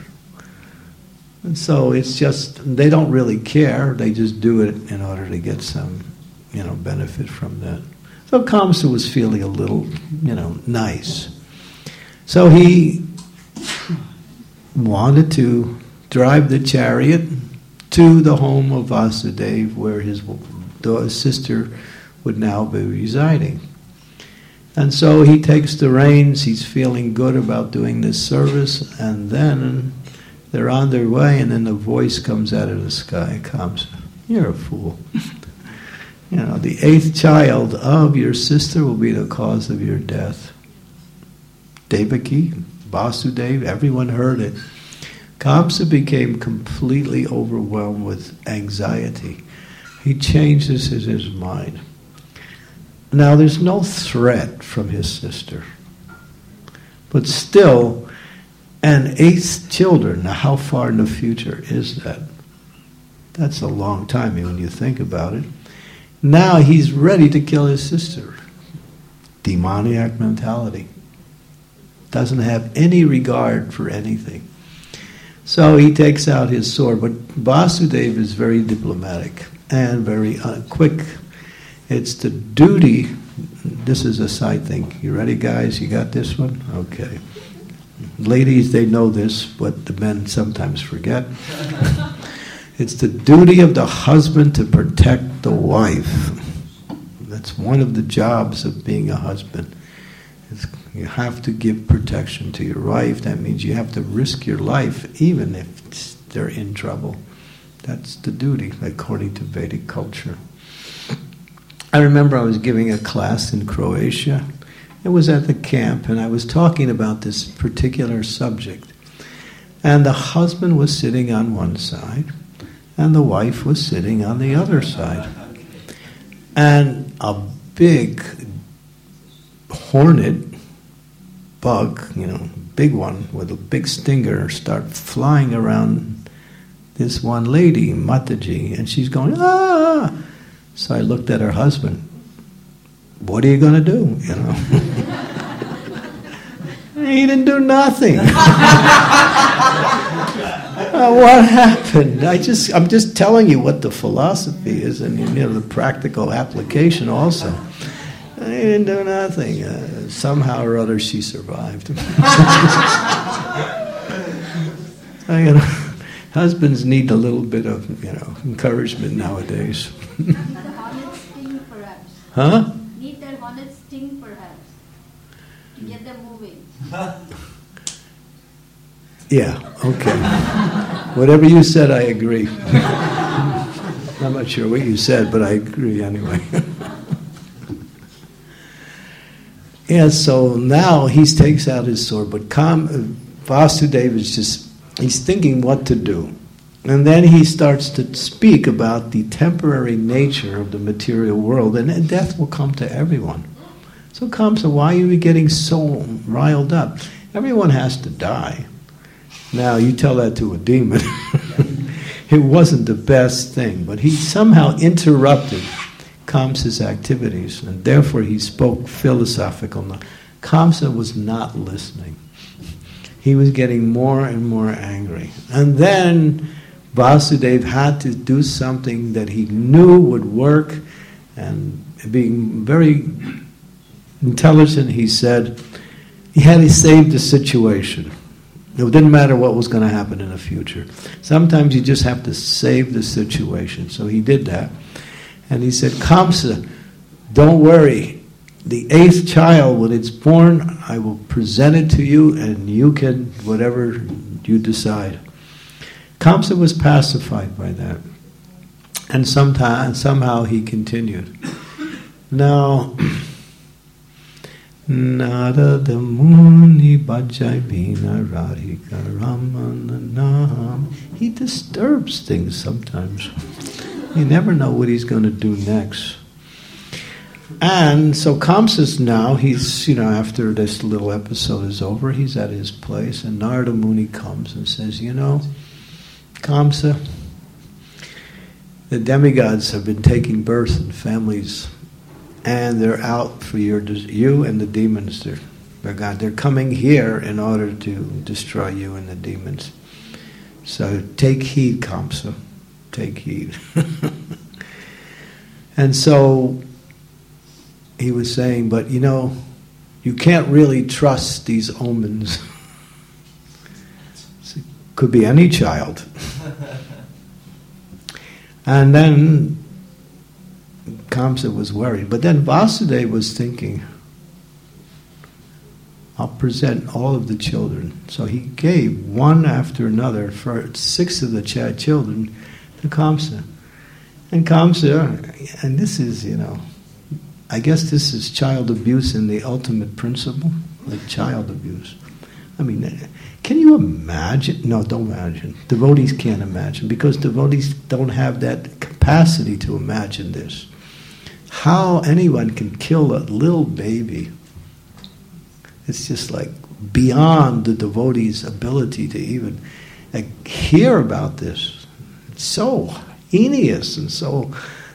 And so it's just, they don't really care, they just do it in order to get some, benefit from that. So Kamsa was feeling a little, nice. So he wanted to drive the chariot to the home of Vasudeva, where his sister would now be residing. And so he takes the reins, he's feeling good about doing this service, and then they're on their way, and then a voice comes out of the sky, Kamsa, you're a fool. The 8th child of your sister will be the cause of your death. Devaki, Vasudeva, everyone heard it. Kamsa became completely overwhelmed with anxiety. He changes his mind. Now there's no threat from his sister. But still, and 8 children, now how far in the future is that? That's a long time when you think about it. Now he's ready to kill his sister. Demoniac mentality. Doesn't have any regard for anything. So he takes out his sword, but Vasudeva is very diplomatic and very quick. It's the duty, this is a side thing. You ready, guys? You got this one? Okay. Ladies, they know this, but the men sometimes forget. It's the duty of the husband to protect the wife. That's one of the jobs of being a husband. You have to give protection to your wife. That means you have to risk your life even if they're in trouble. That's the duty, according to Vedic culture. I remember I was giving a class in Croatia. It was at the camp, and I was talking about this particular subject. And the husband was sitting on one side, and the wife was sitting on the other side. And a big hornet bug, big one with a big stinger, start flying around this one lady, Mataji, and she's going, ah! So I looked at her husband. What are you going to do? He didn't do nothing. What happened? I'm just telling you what the philosophy is, and the practical application also. He didn't do nothing. Somehow or other, she survived. Husbands need a little bit of encouragement nowadays. The hornet sting, perhaps. Huh? Need that hornet sting, perhaps, to get them moving. Yeah, okay. Whatever you said, I agree. I'm not sure what you said, but I agree anyway. Yeah, so now he takes out his sword, but Vasudeva he's thinking what to do. And then he starts to speak about the temporary nature of the material world, and death will come to everyone. So Kamsa, why are you getting so riled up? Everyone has to die. Now, you tell that to a demon. It wasn't the best thing, but he somehow interrupted Kamsa's activities, and therefore he spoke philosophical. Kamsa was not listening. He was getting more and more angry. And then Vasudeva had to do something that he knew would work, and being very intelligent, he said he had to save the situation. It didn't matter what was going to happen in the future. Sometimes you just have to save the situation. So he did that. And he said, Kamsa, don't worry. The 8th child, when it's born, I will present it to you, and you can, whatever you decide. Kamsa was pacified by that. And somehow he continued. Now, Narada Muni Bajai Vina Radhika Ramananam. He disturbs things sometimes. You never know what he's going to do next. And so Kamsa's now, he's, after this little episode is over, he's at his place, and Narada Muni comes and says, Kamsa, the demigods have been taking birth in families, and they're out for you and the demons. They're coming here in order to destroy you and the demons. So take heed, Kamsa. Take heed. And so he was saying, but you can't really trust these omens. It could be any child. And then Kamsa was worried. But then Vasudeva was thinking, I'll present all of the children. So he gave one after another for 6 of the children to Kamsa. And Kamsa, and this is, I guess this is child abuse in the ultimate principle, like child abuse. I mean, can you imagine? No, don't imagine. Devotees can't imagine, because devotees don't have that capacity to imagine this. How anyone can kill a little baby, it's just like beyond the devotee's ability to even hear about this. It's so heinous and so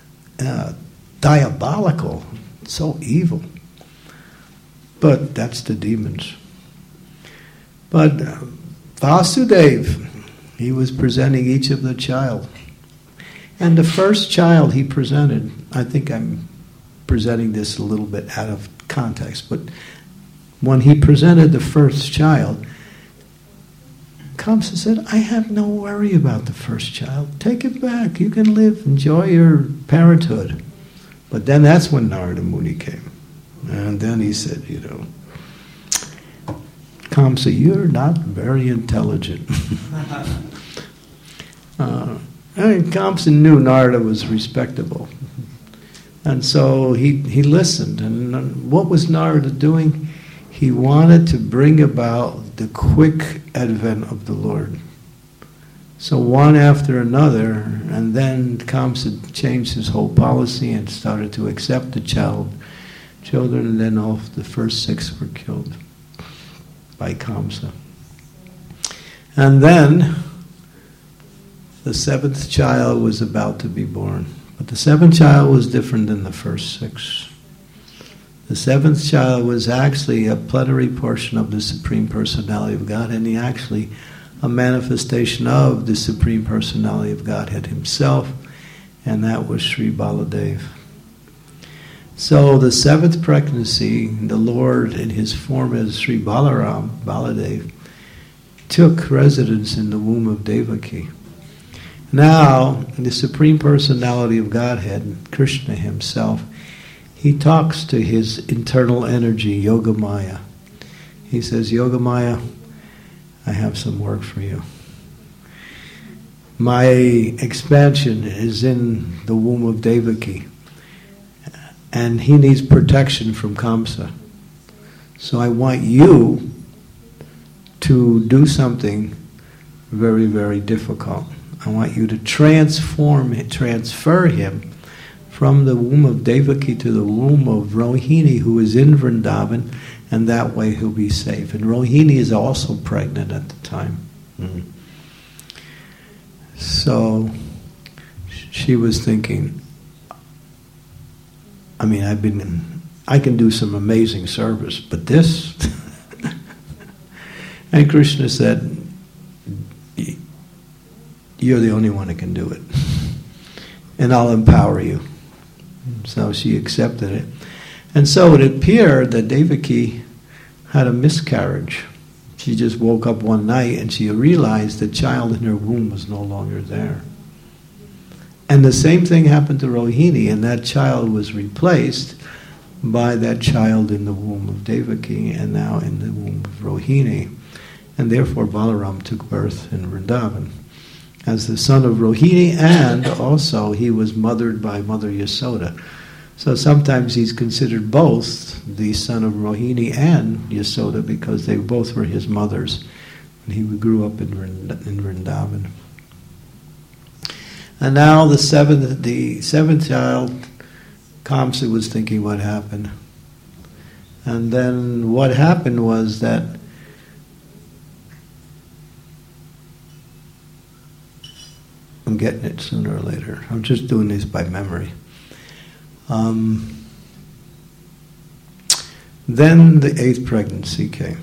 diabolical, so evil. But that's the demons. But Vasudeva, he was presenting each of the child. And the first child he presented, I think I'm presenting this a little bit out of context, but when he presented the first child, Kamsa said, I have no worry about the first child. Take it back. You can live, enjoy your parenthood. But then that's when Narada Muni came. And then he said, Kamsa, you're not very intelligent. And Kamsa knew Narada was respectable. And so he listened. And what was Narada doing? He wanted to bring about the quick advent of the Lord. So one after another, and then Kamsa changed his whole policy and started to accept the children, and then all the first 6 were killed by Kamsa. And then the 7th child was about to be born. But the 7th child was different than the first 6. The 7th child was actually a plenary portion of the Supreme Personality of God, and he actually a manifestation of the Supreme Personality of Godhead himself, and that was Sri Baladev. So the 7th pregnancy, the Lord in his form as Sri Baladev, took residence in the womb of Devaki. Now, the Supreme Personality of Godhead, Krishna himself, he talks to his internal energy, Yogamaya. He says, Yogamaya, I have some work for you. My expansion is in the womb of Devaki, and he needs protection from Kamsa. So I want you to do something very, very difficult. I want you to transfer him from the womb of Devaki to the womb of Rohini, who is in Vrindavan, and that way he'll be safe. And Rohini is also pregnant at the time. So she was thinking, I mean, I can do some amazing service, but this... And Krishna said, you're the only one that can do it. And I'll empower you. So she accepted it. And so it appeared that Devaki had a miscarriage. She just woke up one night and she realized the child in her womb was no longer there. And the same thing happened to Rohini, and that child was replaced by that child in the womb of Devaki and now in the womb of Rohini. And therefore Balaram took birth in Vrindavan as the son of Rohini, and also he was mothered by Mother Yasoda. So sometimes he's considered both the son of Rohini and Yasoda because they both were his mothers when he grew up in Vrindavan. And now the seventh child, Kamsa was thinking what happened. And then what happened was that I'm getting it sooner or later. I'm just doing this by memory. Then the 8th pregnancy came.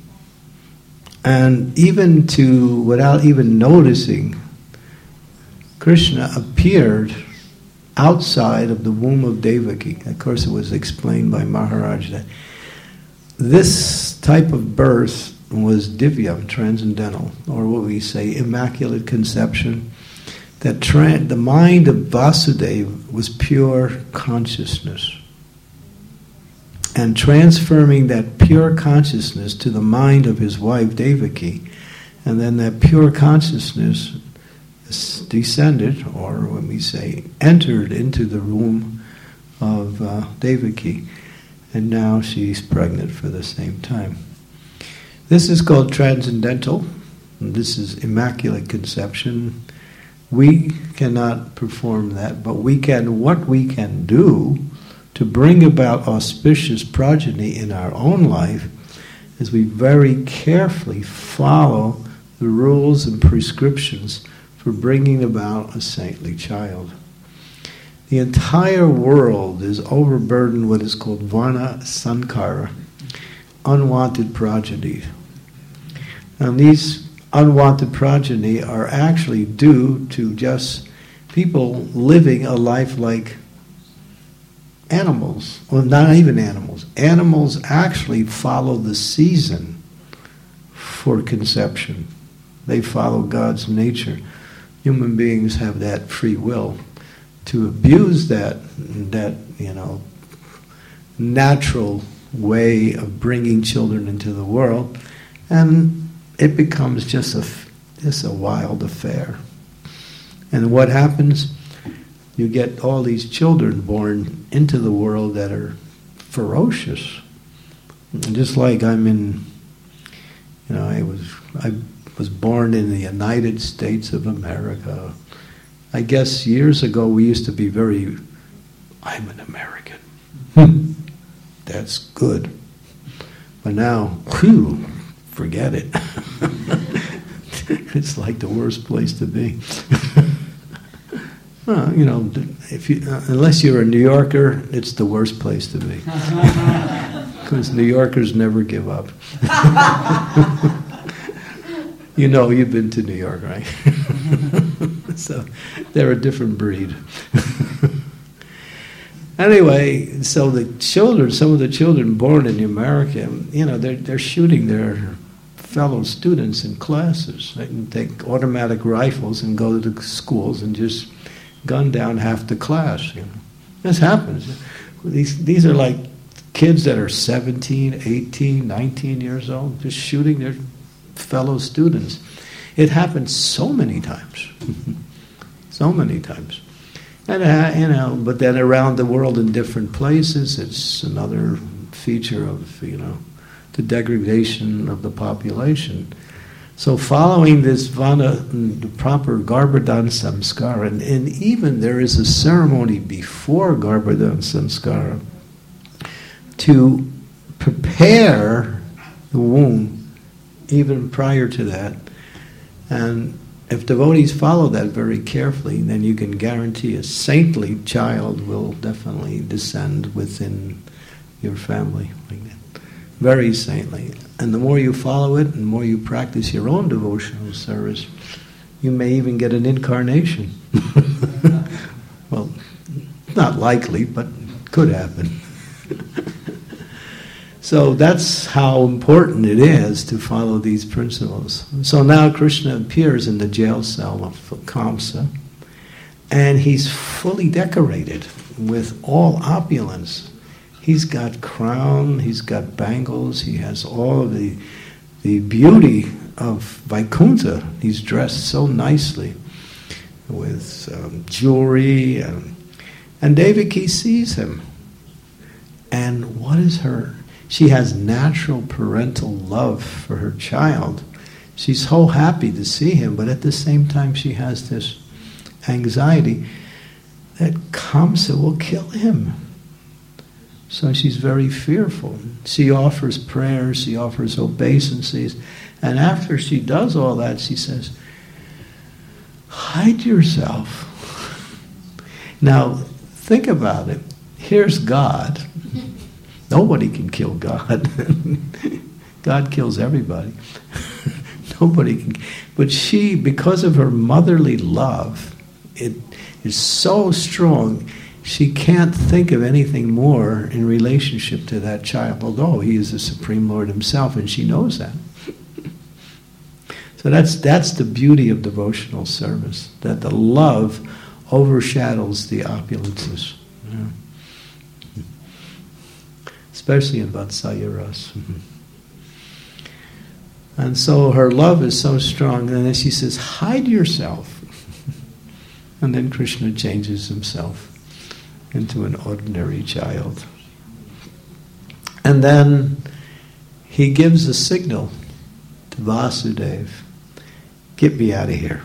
And without even noticing, Krishna appeared outside of the womb of Devaki. Of course, it was explained by Maharaj that this type of birth was divya, transcendental, or what we say, immaculate conception. That the mind of Vasudeva was pure consciousness. And transferring that pure consciousness to the mind of his wife Devaki, and then that pure consciousness descended, or when we say entered into the womb of Devaki, and now she's pregnant for the same time. This is called transcendental, and this is immaculate conception. We cannot perform that, but what we can do to bring about auspicious progeny in our own life is we very carefully follow the rules and prescriptions for bringing about a saintly child. The entire world is overburdened with what is called Varna Sankara, unwanted progeny. And these unwanted progeny are actually due to just people living a life like animals. Well, not even animals. Animals actually follow the season for conception. They follow God's nature. Human beings have that free will. To abuse that natural way of bringing children into the world, and it becomes just a wild affair. And what happens? You get all these children born into the world that are ferocious. And just like I was born in the United States of America. I guess years ago we used to be I'm an American. That's good. But now, forget it. It's like the worst place to be. Well, unless you're a New Yorker, it's the worst place to be. Because New Yorkers never give up. You've been to New York, right? So they're a different breed. Anyway, so some of the children born in America, they're shooting their fellow students in classes. They can take automatic rifles and go to the schools and just gun down half the class. This happens. These are like kids that are 17, 18, 19 years old, just shooting their fellow students. It happens so many times. So many times. And, but then around the world in different places, it's another feature of, the degradation of the population. So following this the proper Garbhodan Samskara, and even there is a ceremony before Garbhodan Samskara to prepare the womb, even prior to that. And if devotees follow that very carefully, then you can guarantee a saintly child will definitely descend within your family like that. Very saintly. And the more you follow it, and the more you practice your own devotional service, you may even get an incarnation. Well, not likely, but could happen. So that's how important it is to follow these principles. So now Krishna appears in the jail cell of Kamsa, and he's fully decorated with all opulence. He's got crown, he's got bangles, he has all of the beauty of Vaikuntha. He's dressed so nicely with jewelry, and Devaki sees him. And what is her? She has natural parental love for her child. She's so happy to see him, but at the same time she has this anxiety that Kamsa will kill him. So she's very fearful. She offers prayers, she offers obeisances, and after she does all that, she says, hide yourself. Now, think about it. Here's God. Nobody can kill God. God kills everybody. Nobody can. But she, because of her motherly love, it is so strong, she can't think of anything more in relationship to that child, although he is the Supreme Lord himself, and she knows that. So that's the beauty of devotional service, that the love overshadows the opulences. Yeah. Especially in Vatsalya Ras. And so her love is so strong, and then she says, hide yourself. And then Krishna changes himself into an ordinary child. And then he gives a signal to Vasudeva, get me out of here.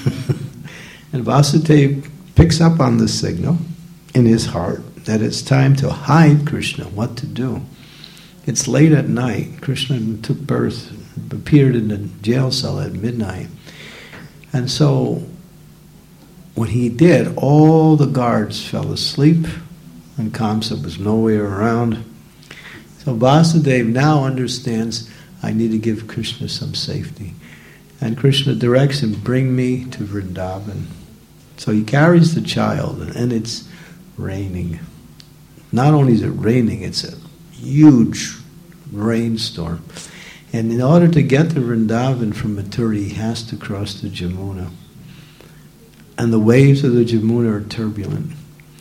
And Vasudeva picks up on the signal in his heart that it's time to hide Krishna, what to do. It's late at night. Krishna took birth, appeared in the jail cell at midnight. And so when he did, all the guards fell asleep, and Kamsa was nowhere around. So Vasudeva now understands, I need to give Krishna some safety. And Krishna directs him, bring me to Vrindavan. So he carries the child, and it's raining. Not only is it raining, it's a huge rainstorm. And in order to get to Vrindavan from Mathura, he has to cross the Jamuna. And the waves of the Jamuna are turbulent.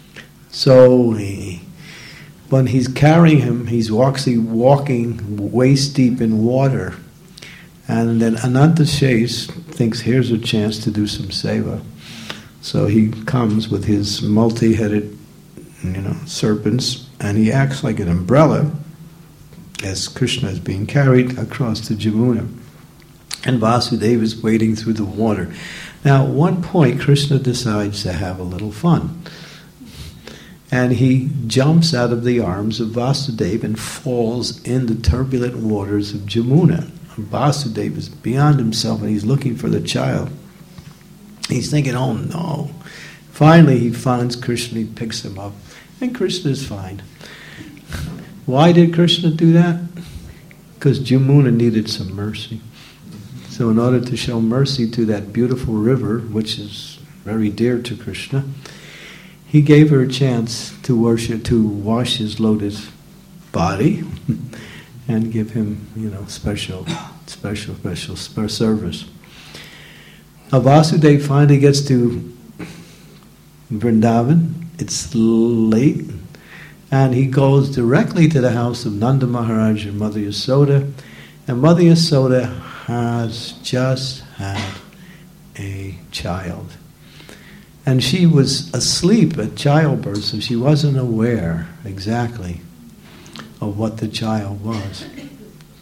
So when he's carrying him, he's walking waist deep in water. And then Anantashesh thinks, here's a chance to do some seva. So he comes with his multi-headed serpents, and he acts like an umbrella as Krishna is being carried across the Jamuna. And Vasudeva is wading through the water. Now, at one point, Krishna decides to have a little fun. And he jumps out of the arms of Vasudeva and falls in the turbulent waters of Jamuna. And Vasudeva is beyond himself, and he's looking for the child. He's thinking, oh no. Finally, he finds Krishna, he picks him up, and Krishna is fine. Why did Krishna do that? Because Jamuna needed some mercy. So in order to show mercy to that beautiful river, which is very dear to Krishna, he gave her a chance to wash his lotus body and give him, special service. Now Vasudeva finally gets to Vrindavan. It's late, and he goes directly to the house of Nanda Maharaj and Mother Yasoda, and Mother Yasoda has just had a child. And she was asleep at childbirth, so she wasn't aware exactly of what the child was.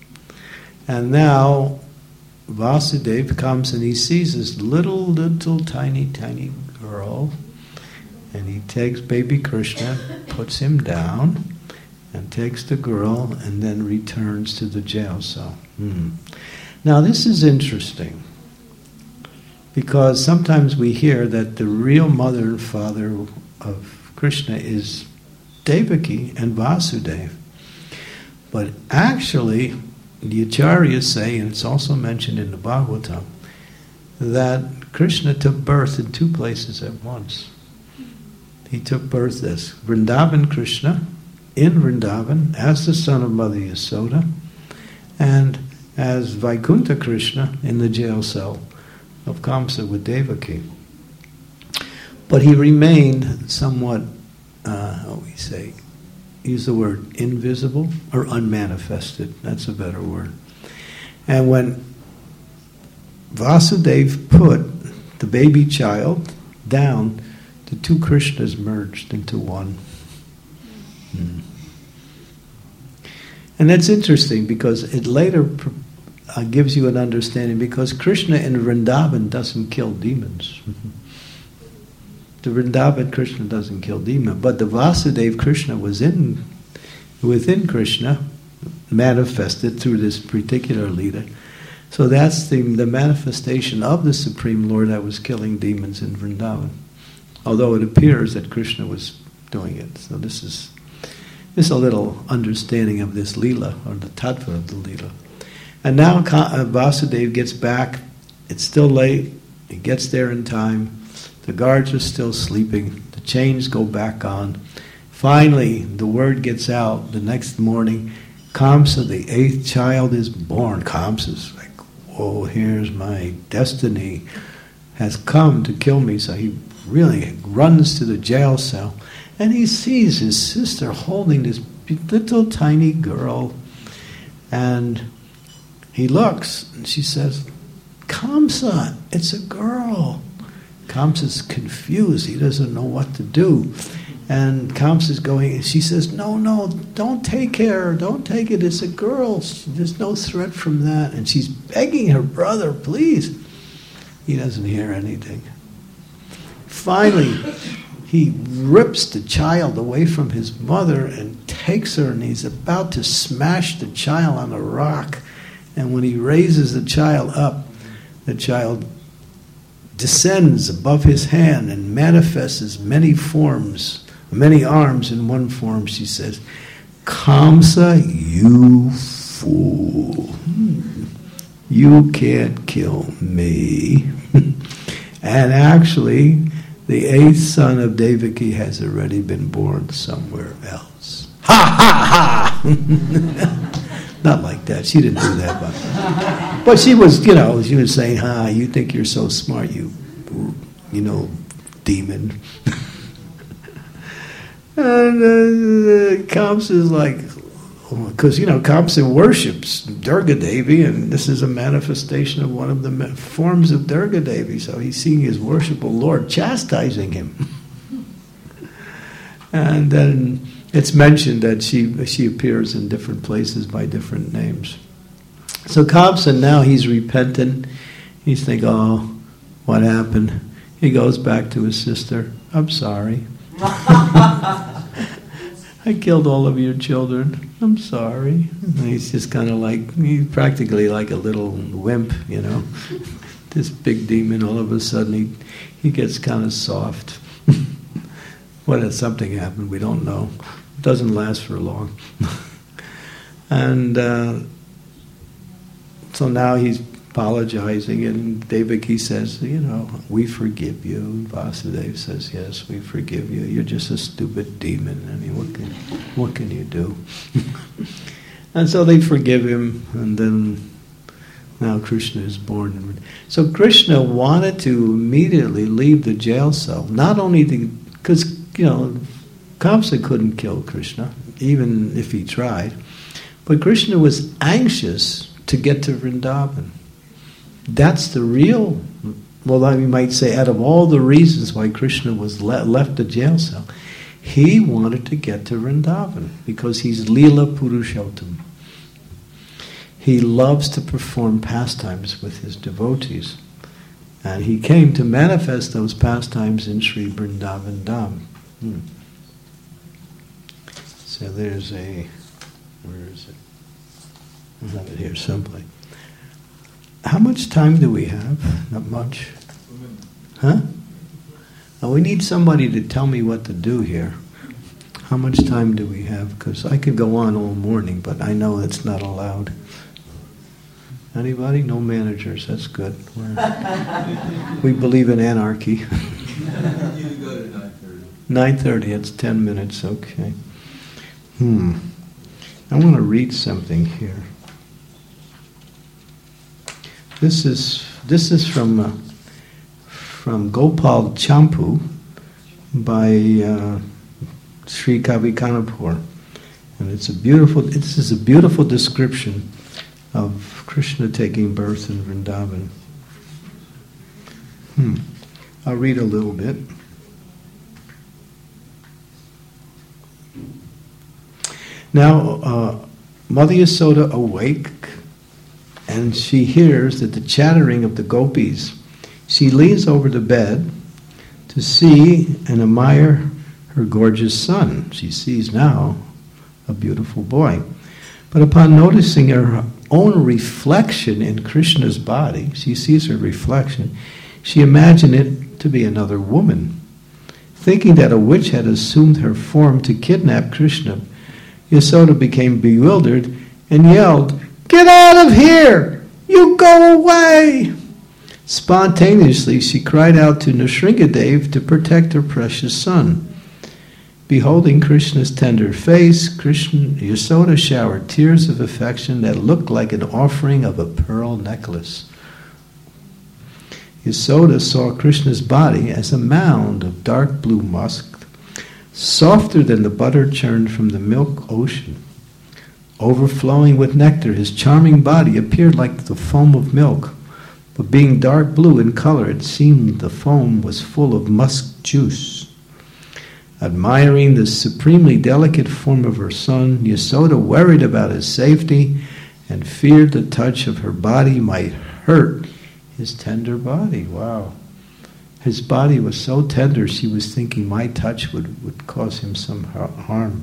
And now Vasudeva comes and he sees this little tiny girl, and he takes baby Krishna, puts him down, and takes the girl, and then returns to the jail cell. Now this is interesting, because sometimes we hear that the real mother and father of Krishna is Devaki and Vasudeva. But actually, the Acharyas say, and it's also mentioned in the Bhagavatam, that Krishna took birth in two places at once. He took birth as Vrindavan Krishna, in Vrindavan, as the son of Mother Yasoda, and as Vaikuntha Krishna in the jail cell of Kamsa with Devaki. But he remained somewhat, use the word invisible or unmanifested. That's a better word. And when Vasudeva put the baby child down, the two Krishnas merged into one. And that's interesting because it later gives you an understanding, because Krishna in Vrindavan doesn't kill demons. The Vrindavan Krishna doesn't kill demons, but the Vasudeva Krishna was within Krishna, manifested through this particular Lila. So that's the manifestation of the Supreme Lord that was killing demons in Vrindavan. Although it appears that Krishna was doing it. So this is a little understanding of this Lila, or the tattva of the Lila. And now Vasudeva gets back. It's still late. He gets there in time. The guards are still sleeping. The chains go back on. Finally, the word gets out. The next morning, Kamsa, the 8th child, is born. Kamsa's like, whoa, here's my destiny. Has come to kill me. So he really runs to the jail cell. And he sees his sister holding this little tiny girl. And he looks, and she says, Kamsa, it's a girl. Kamsa's confused. He doesn't know what to do. And Kamsa's going, and she says, no, don't take her. Don't take it. It's a girl. There's no threat from that. And she's begging her brother, please. He doesn't hear anything. Finally, he rips the child away from his mother and takes her, and he's about to smash the child on a rock. And when he raises the child up, the child descends above his hand and manifests as many forms, many arms in one form. She says, Kamsa, you fool. You can't kill me. And actually, the 8th son of Devaki has already been born somewhere else. Ha ha ha! Not like that. She didn't do that, but she was, she was saying, you think you're so smart, you demon. And Kamsa's like, because, Kamsa worships Durga Devi, and this is a manifestation of one of the forms of Durga Devi, so he's seeing his worshipful Lord chastising him. And then it's mentioned that she appears in different places by different names. So Kamsa, now he's repentant. He's thinking, what happened? He goes back to his sister. I'm sorry. I killed all of your children. I'm sorry. And he's just kind of he's practically like a little wimp, This big demon, all of a sudden, he gets kind of soft. Whether something happened, we don't know. It doesn't last for long. And so now he's apologizing, and Devaki says, we forgive you. And Vasudeva says, yes, we forgive you. You're just a stupid demon. I mean, what can you do? And so they forgive him, and then now Krishna is born. So Krishna wanted to immediately leave the jail cell, not only because, Kamsa couldn't kill Krishna, even if he tried, but Krishna was anxious to get to Vrindavan. That's the real, you might say, out of all the reasons why Krishna was left the jail cell, he wanted to get to Vrindavan because he's Leela Purushottam. he loves to perform pastimes with his devotees. And he came to manifest those pastimes in Sri Vrindavan Dham. So there's where is it? I have it here someplace. How much time do we have? Not much. Huh? Now we need somebody to tell me what to do here. How much time do we have? Because I could go on all morning, but I know it's not allowed. Anybody? No managers. That's good. We believe in anarchy. You go to 9:30. 9:30. It's 10 minutes. Okay. I want to read something here. This is from Gopal Champu by Sri Kavikanapur, and this is a beautiful description of Krishna taking birth in Vrindavan. I'll read a little bit. Now, Mother Yasoda awake, and she hears that the chattering of the gopis. She leans over the bed to see and admire her gorgeous son. She sees now a beautiful boy. But upon noticing her own reflection in Krishna's body, she sees her reflection, she imagined it to be another woman. Thinking that a witch had assumed her form to kidnap Krishna, Yasoda became bewildered and yelled, "Get out of here! You go away!" Spontaneously, she cried out to Nrsingadev to protect her precious son. Beholding Krishna's tender face, Yasoda showered tears of affection that looked like an offering of a pearl necklace. Yasoda saw Krishna's body as a mound of dark blue musk, softer than the butter churned from the milk ocean. Overflowing with nectar, his charming body appeared like the foam of milk, but being dark blue in color, it seemed the foam was full of musk juice. Admiring the supremely delicate form of her son, Yasoda worried about his safety and feared the touch of her body might hurt his tender body. Wow. His body was so tender, she was thinking my touch would cause him some harm.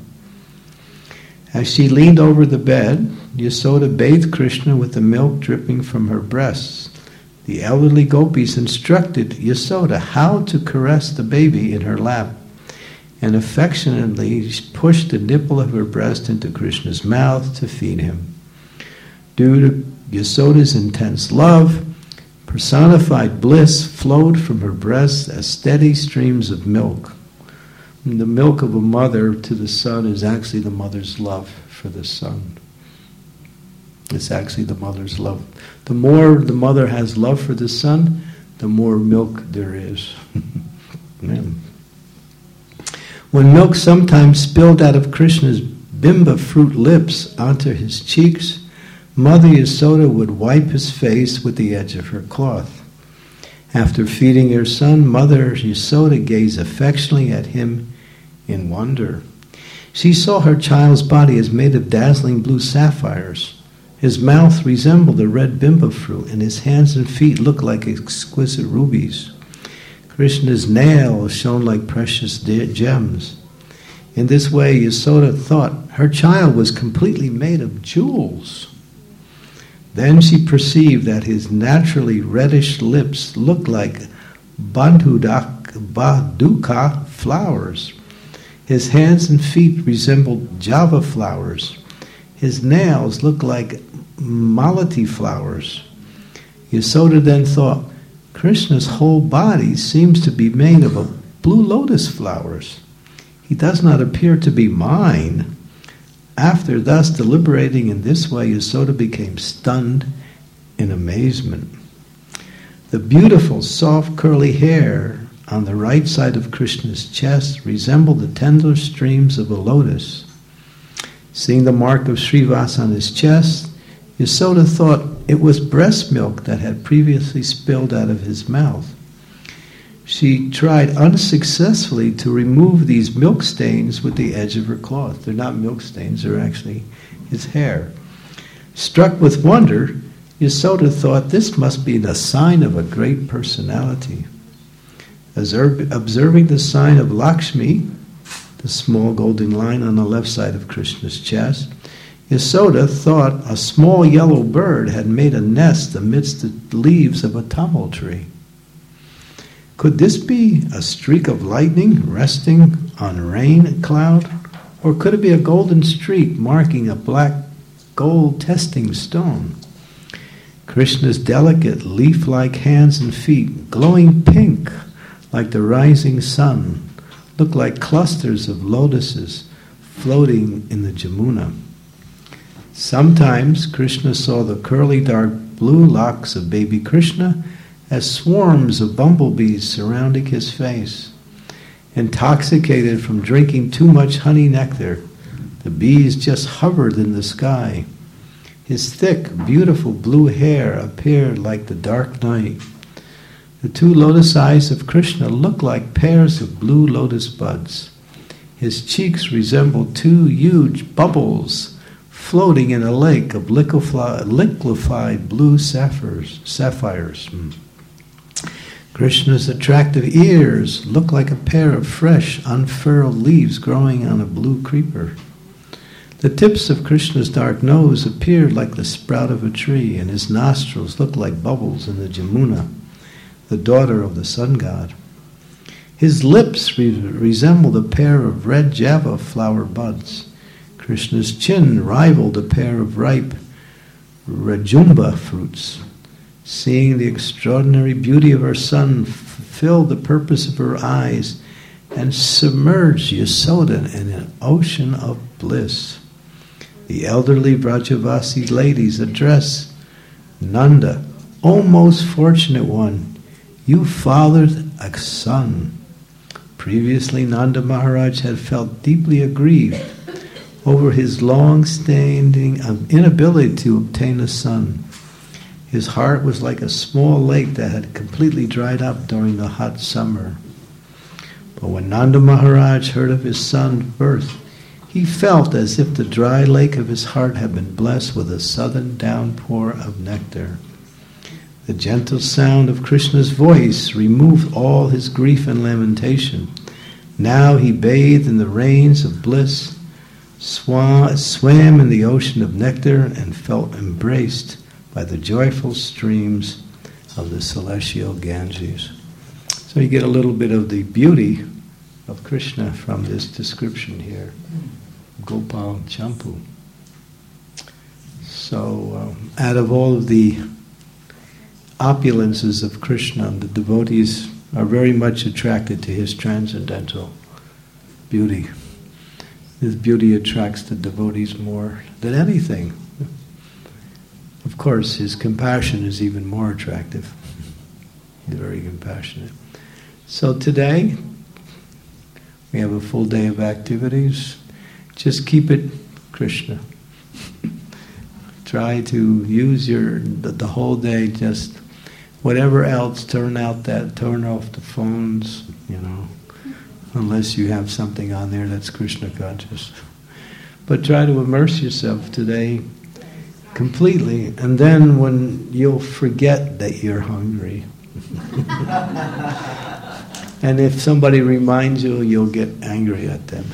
As she leaned over the bed, Yasoda bathed Krishna with the milk dripping from her breasts. The elderly gopis instructed Yasoda how to caress the baby in her lap, and affectionately pushed the nipple of her breast into Krishna's mouth to feed him. Due to Yasoda's intense love, personified bliss flowed from her breast as steady streams of milk. And the milk of a mother to the son is actually the mother's love for the son. It's actually the mother's love. The more the mother has love for the son, the more milk there is. Man. When milk sometimes spilled out of Krishna's bimba fruit lips onto his cheeks, Mother Yasoda would wipe his face with the edge of her cloth. After feeding her son, Mother Yasoda gazed affectionately at him in wonder. She saw her child's body as made of dazzling blue sapphires. His mouth resembled a red bimba fruit, and his hands and feet looked like exquisite rubies. Krishna's nails shone like precious gems. In this way, Yasoda thought her child was completely made of jewels. Then she perceived that his naturally reddish lips looked like baduka flowers. His hands and feet resembled java flowers. His nails looked like malati flowers. Yasoda then thought, Krishna's whole body seems to be made of blue lotus flowers. He does not appear to be mine. After thus deliberating in this way, Yasoda became stunned in amazement. The beautiful, soft, curly hair on the right side of Krishna's chest resembled the tender streams of a lotus. Seeing the mark of Srivas on his chest, Yasoda thought it was breast milk that had previously spilled out of his mouth. She tried unsuccessfully to remove these milk stains with the edge of her cloth. They're not milk stains, they're actually his hair. Struck with wonder, Yasoda thought this must be the sign of a great personality. Observing the sign of Lakshmi, the small golden line on the left side of Krishna's chest, Yasoda thought a small yellow bird had made a nest amidst the leaves of a tamil tree. Could this be a streak of lightning resting on a rain cloud? Or could it be a golden streak marking a black gold testing stone? Krishna's delicate leaf-like hands and feet, glowing pink like the rising sun, look like clusters of lotuses floating in the Jamuna. Sometimes Krishna saw the curly dark blue locks of baby Krishna as swarms of bumblebees surrounding his face. Intoxicated from drinking too much honey nectar, the bees just hovered in the sky. His thick, beautiful blue hair appeared like the dark night. The two lotus eyes of Krishna looked like pairs of blue lotus buds. His cheeks resembled two huge bubbles floating in a lake of liquefied blue sapphires. Krishna's attractive ears looked like a pair of fresh, unfurled leaves growing on a blue creeper. The tips of Krishna's dark nose appeared like the sprout of a tree, and his nostrils looked like bubbles in the Jamuna, the daughter of the sun god. His lips resembled a pair of red java flower buds. Krishna's chin rivaled a pair of ripe rajumba fruits. Seeing the extraordinary beauty of her son filled the purpose of her eyes and submerged Yasoda in an ocean of bliss. The elderly Vrajavasi ladies addressed Nanda, "O most fortunate one, you fathered a son." Previously, Nanda Maharaj had felt deeply aggrieved over his long-standing inability to obtain a son. His heart was like a small lake that had completely dried up during the hot summer. But when Nanda Maharaj heard of his son's birth, he felt as if the dry lake of his heart had been blessed with a sudden downpour of nectar. The gentle sound of Krishna's voice removed all his grief and lamentation. Now he bathed in the rains of bliss, swam in the ocean of nectar, and felt embraced by the joyful streams of the celestial Ganges. So you get a little bit of the beauty of Krishna from this description here, Gopal Champu. So out of all of the opulences of Krishna, the devotees are very much attracted to his transcendental beauty. His beauty attracts the devotees more than anything. Of course, his compassion is even more attractive. He's very compassionate. So today, we have a full day of activities. Just keep it Krishna. Try to use the whole day, just whatever else, turn off the phones, unless you have something on there that's Krishna conscious. But try to immerse yourself today completely, and then when you'll forget that you're hungry. And if somebody reminds you, you'll get angry at them.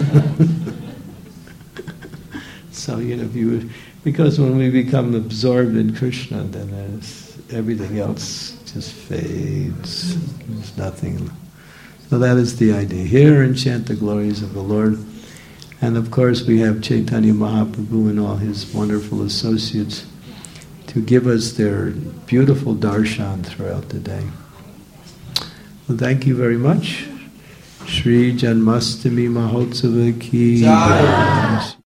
So, because when we become absorbed in Krishna, then everything else just fades. There's nothing. So that is the idea. Hear and chant the glories of the Lord. And of course we have Chaitanya Mahaprabhu and all his wonderful associates to give us their beautiful darshan throughout the day. Well, thank you very much. Shri Janmastami Mahotsava ki jai.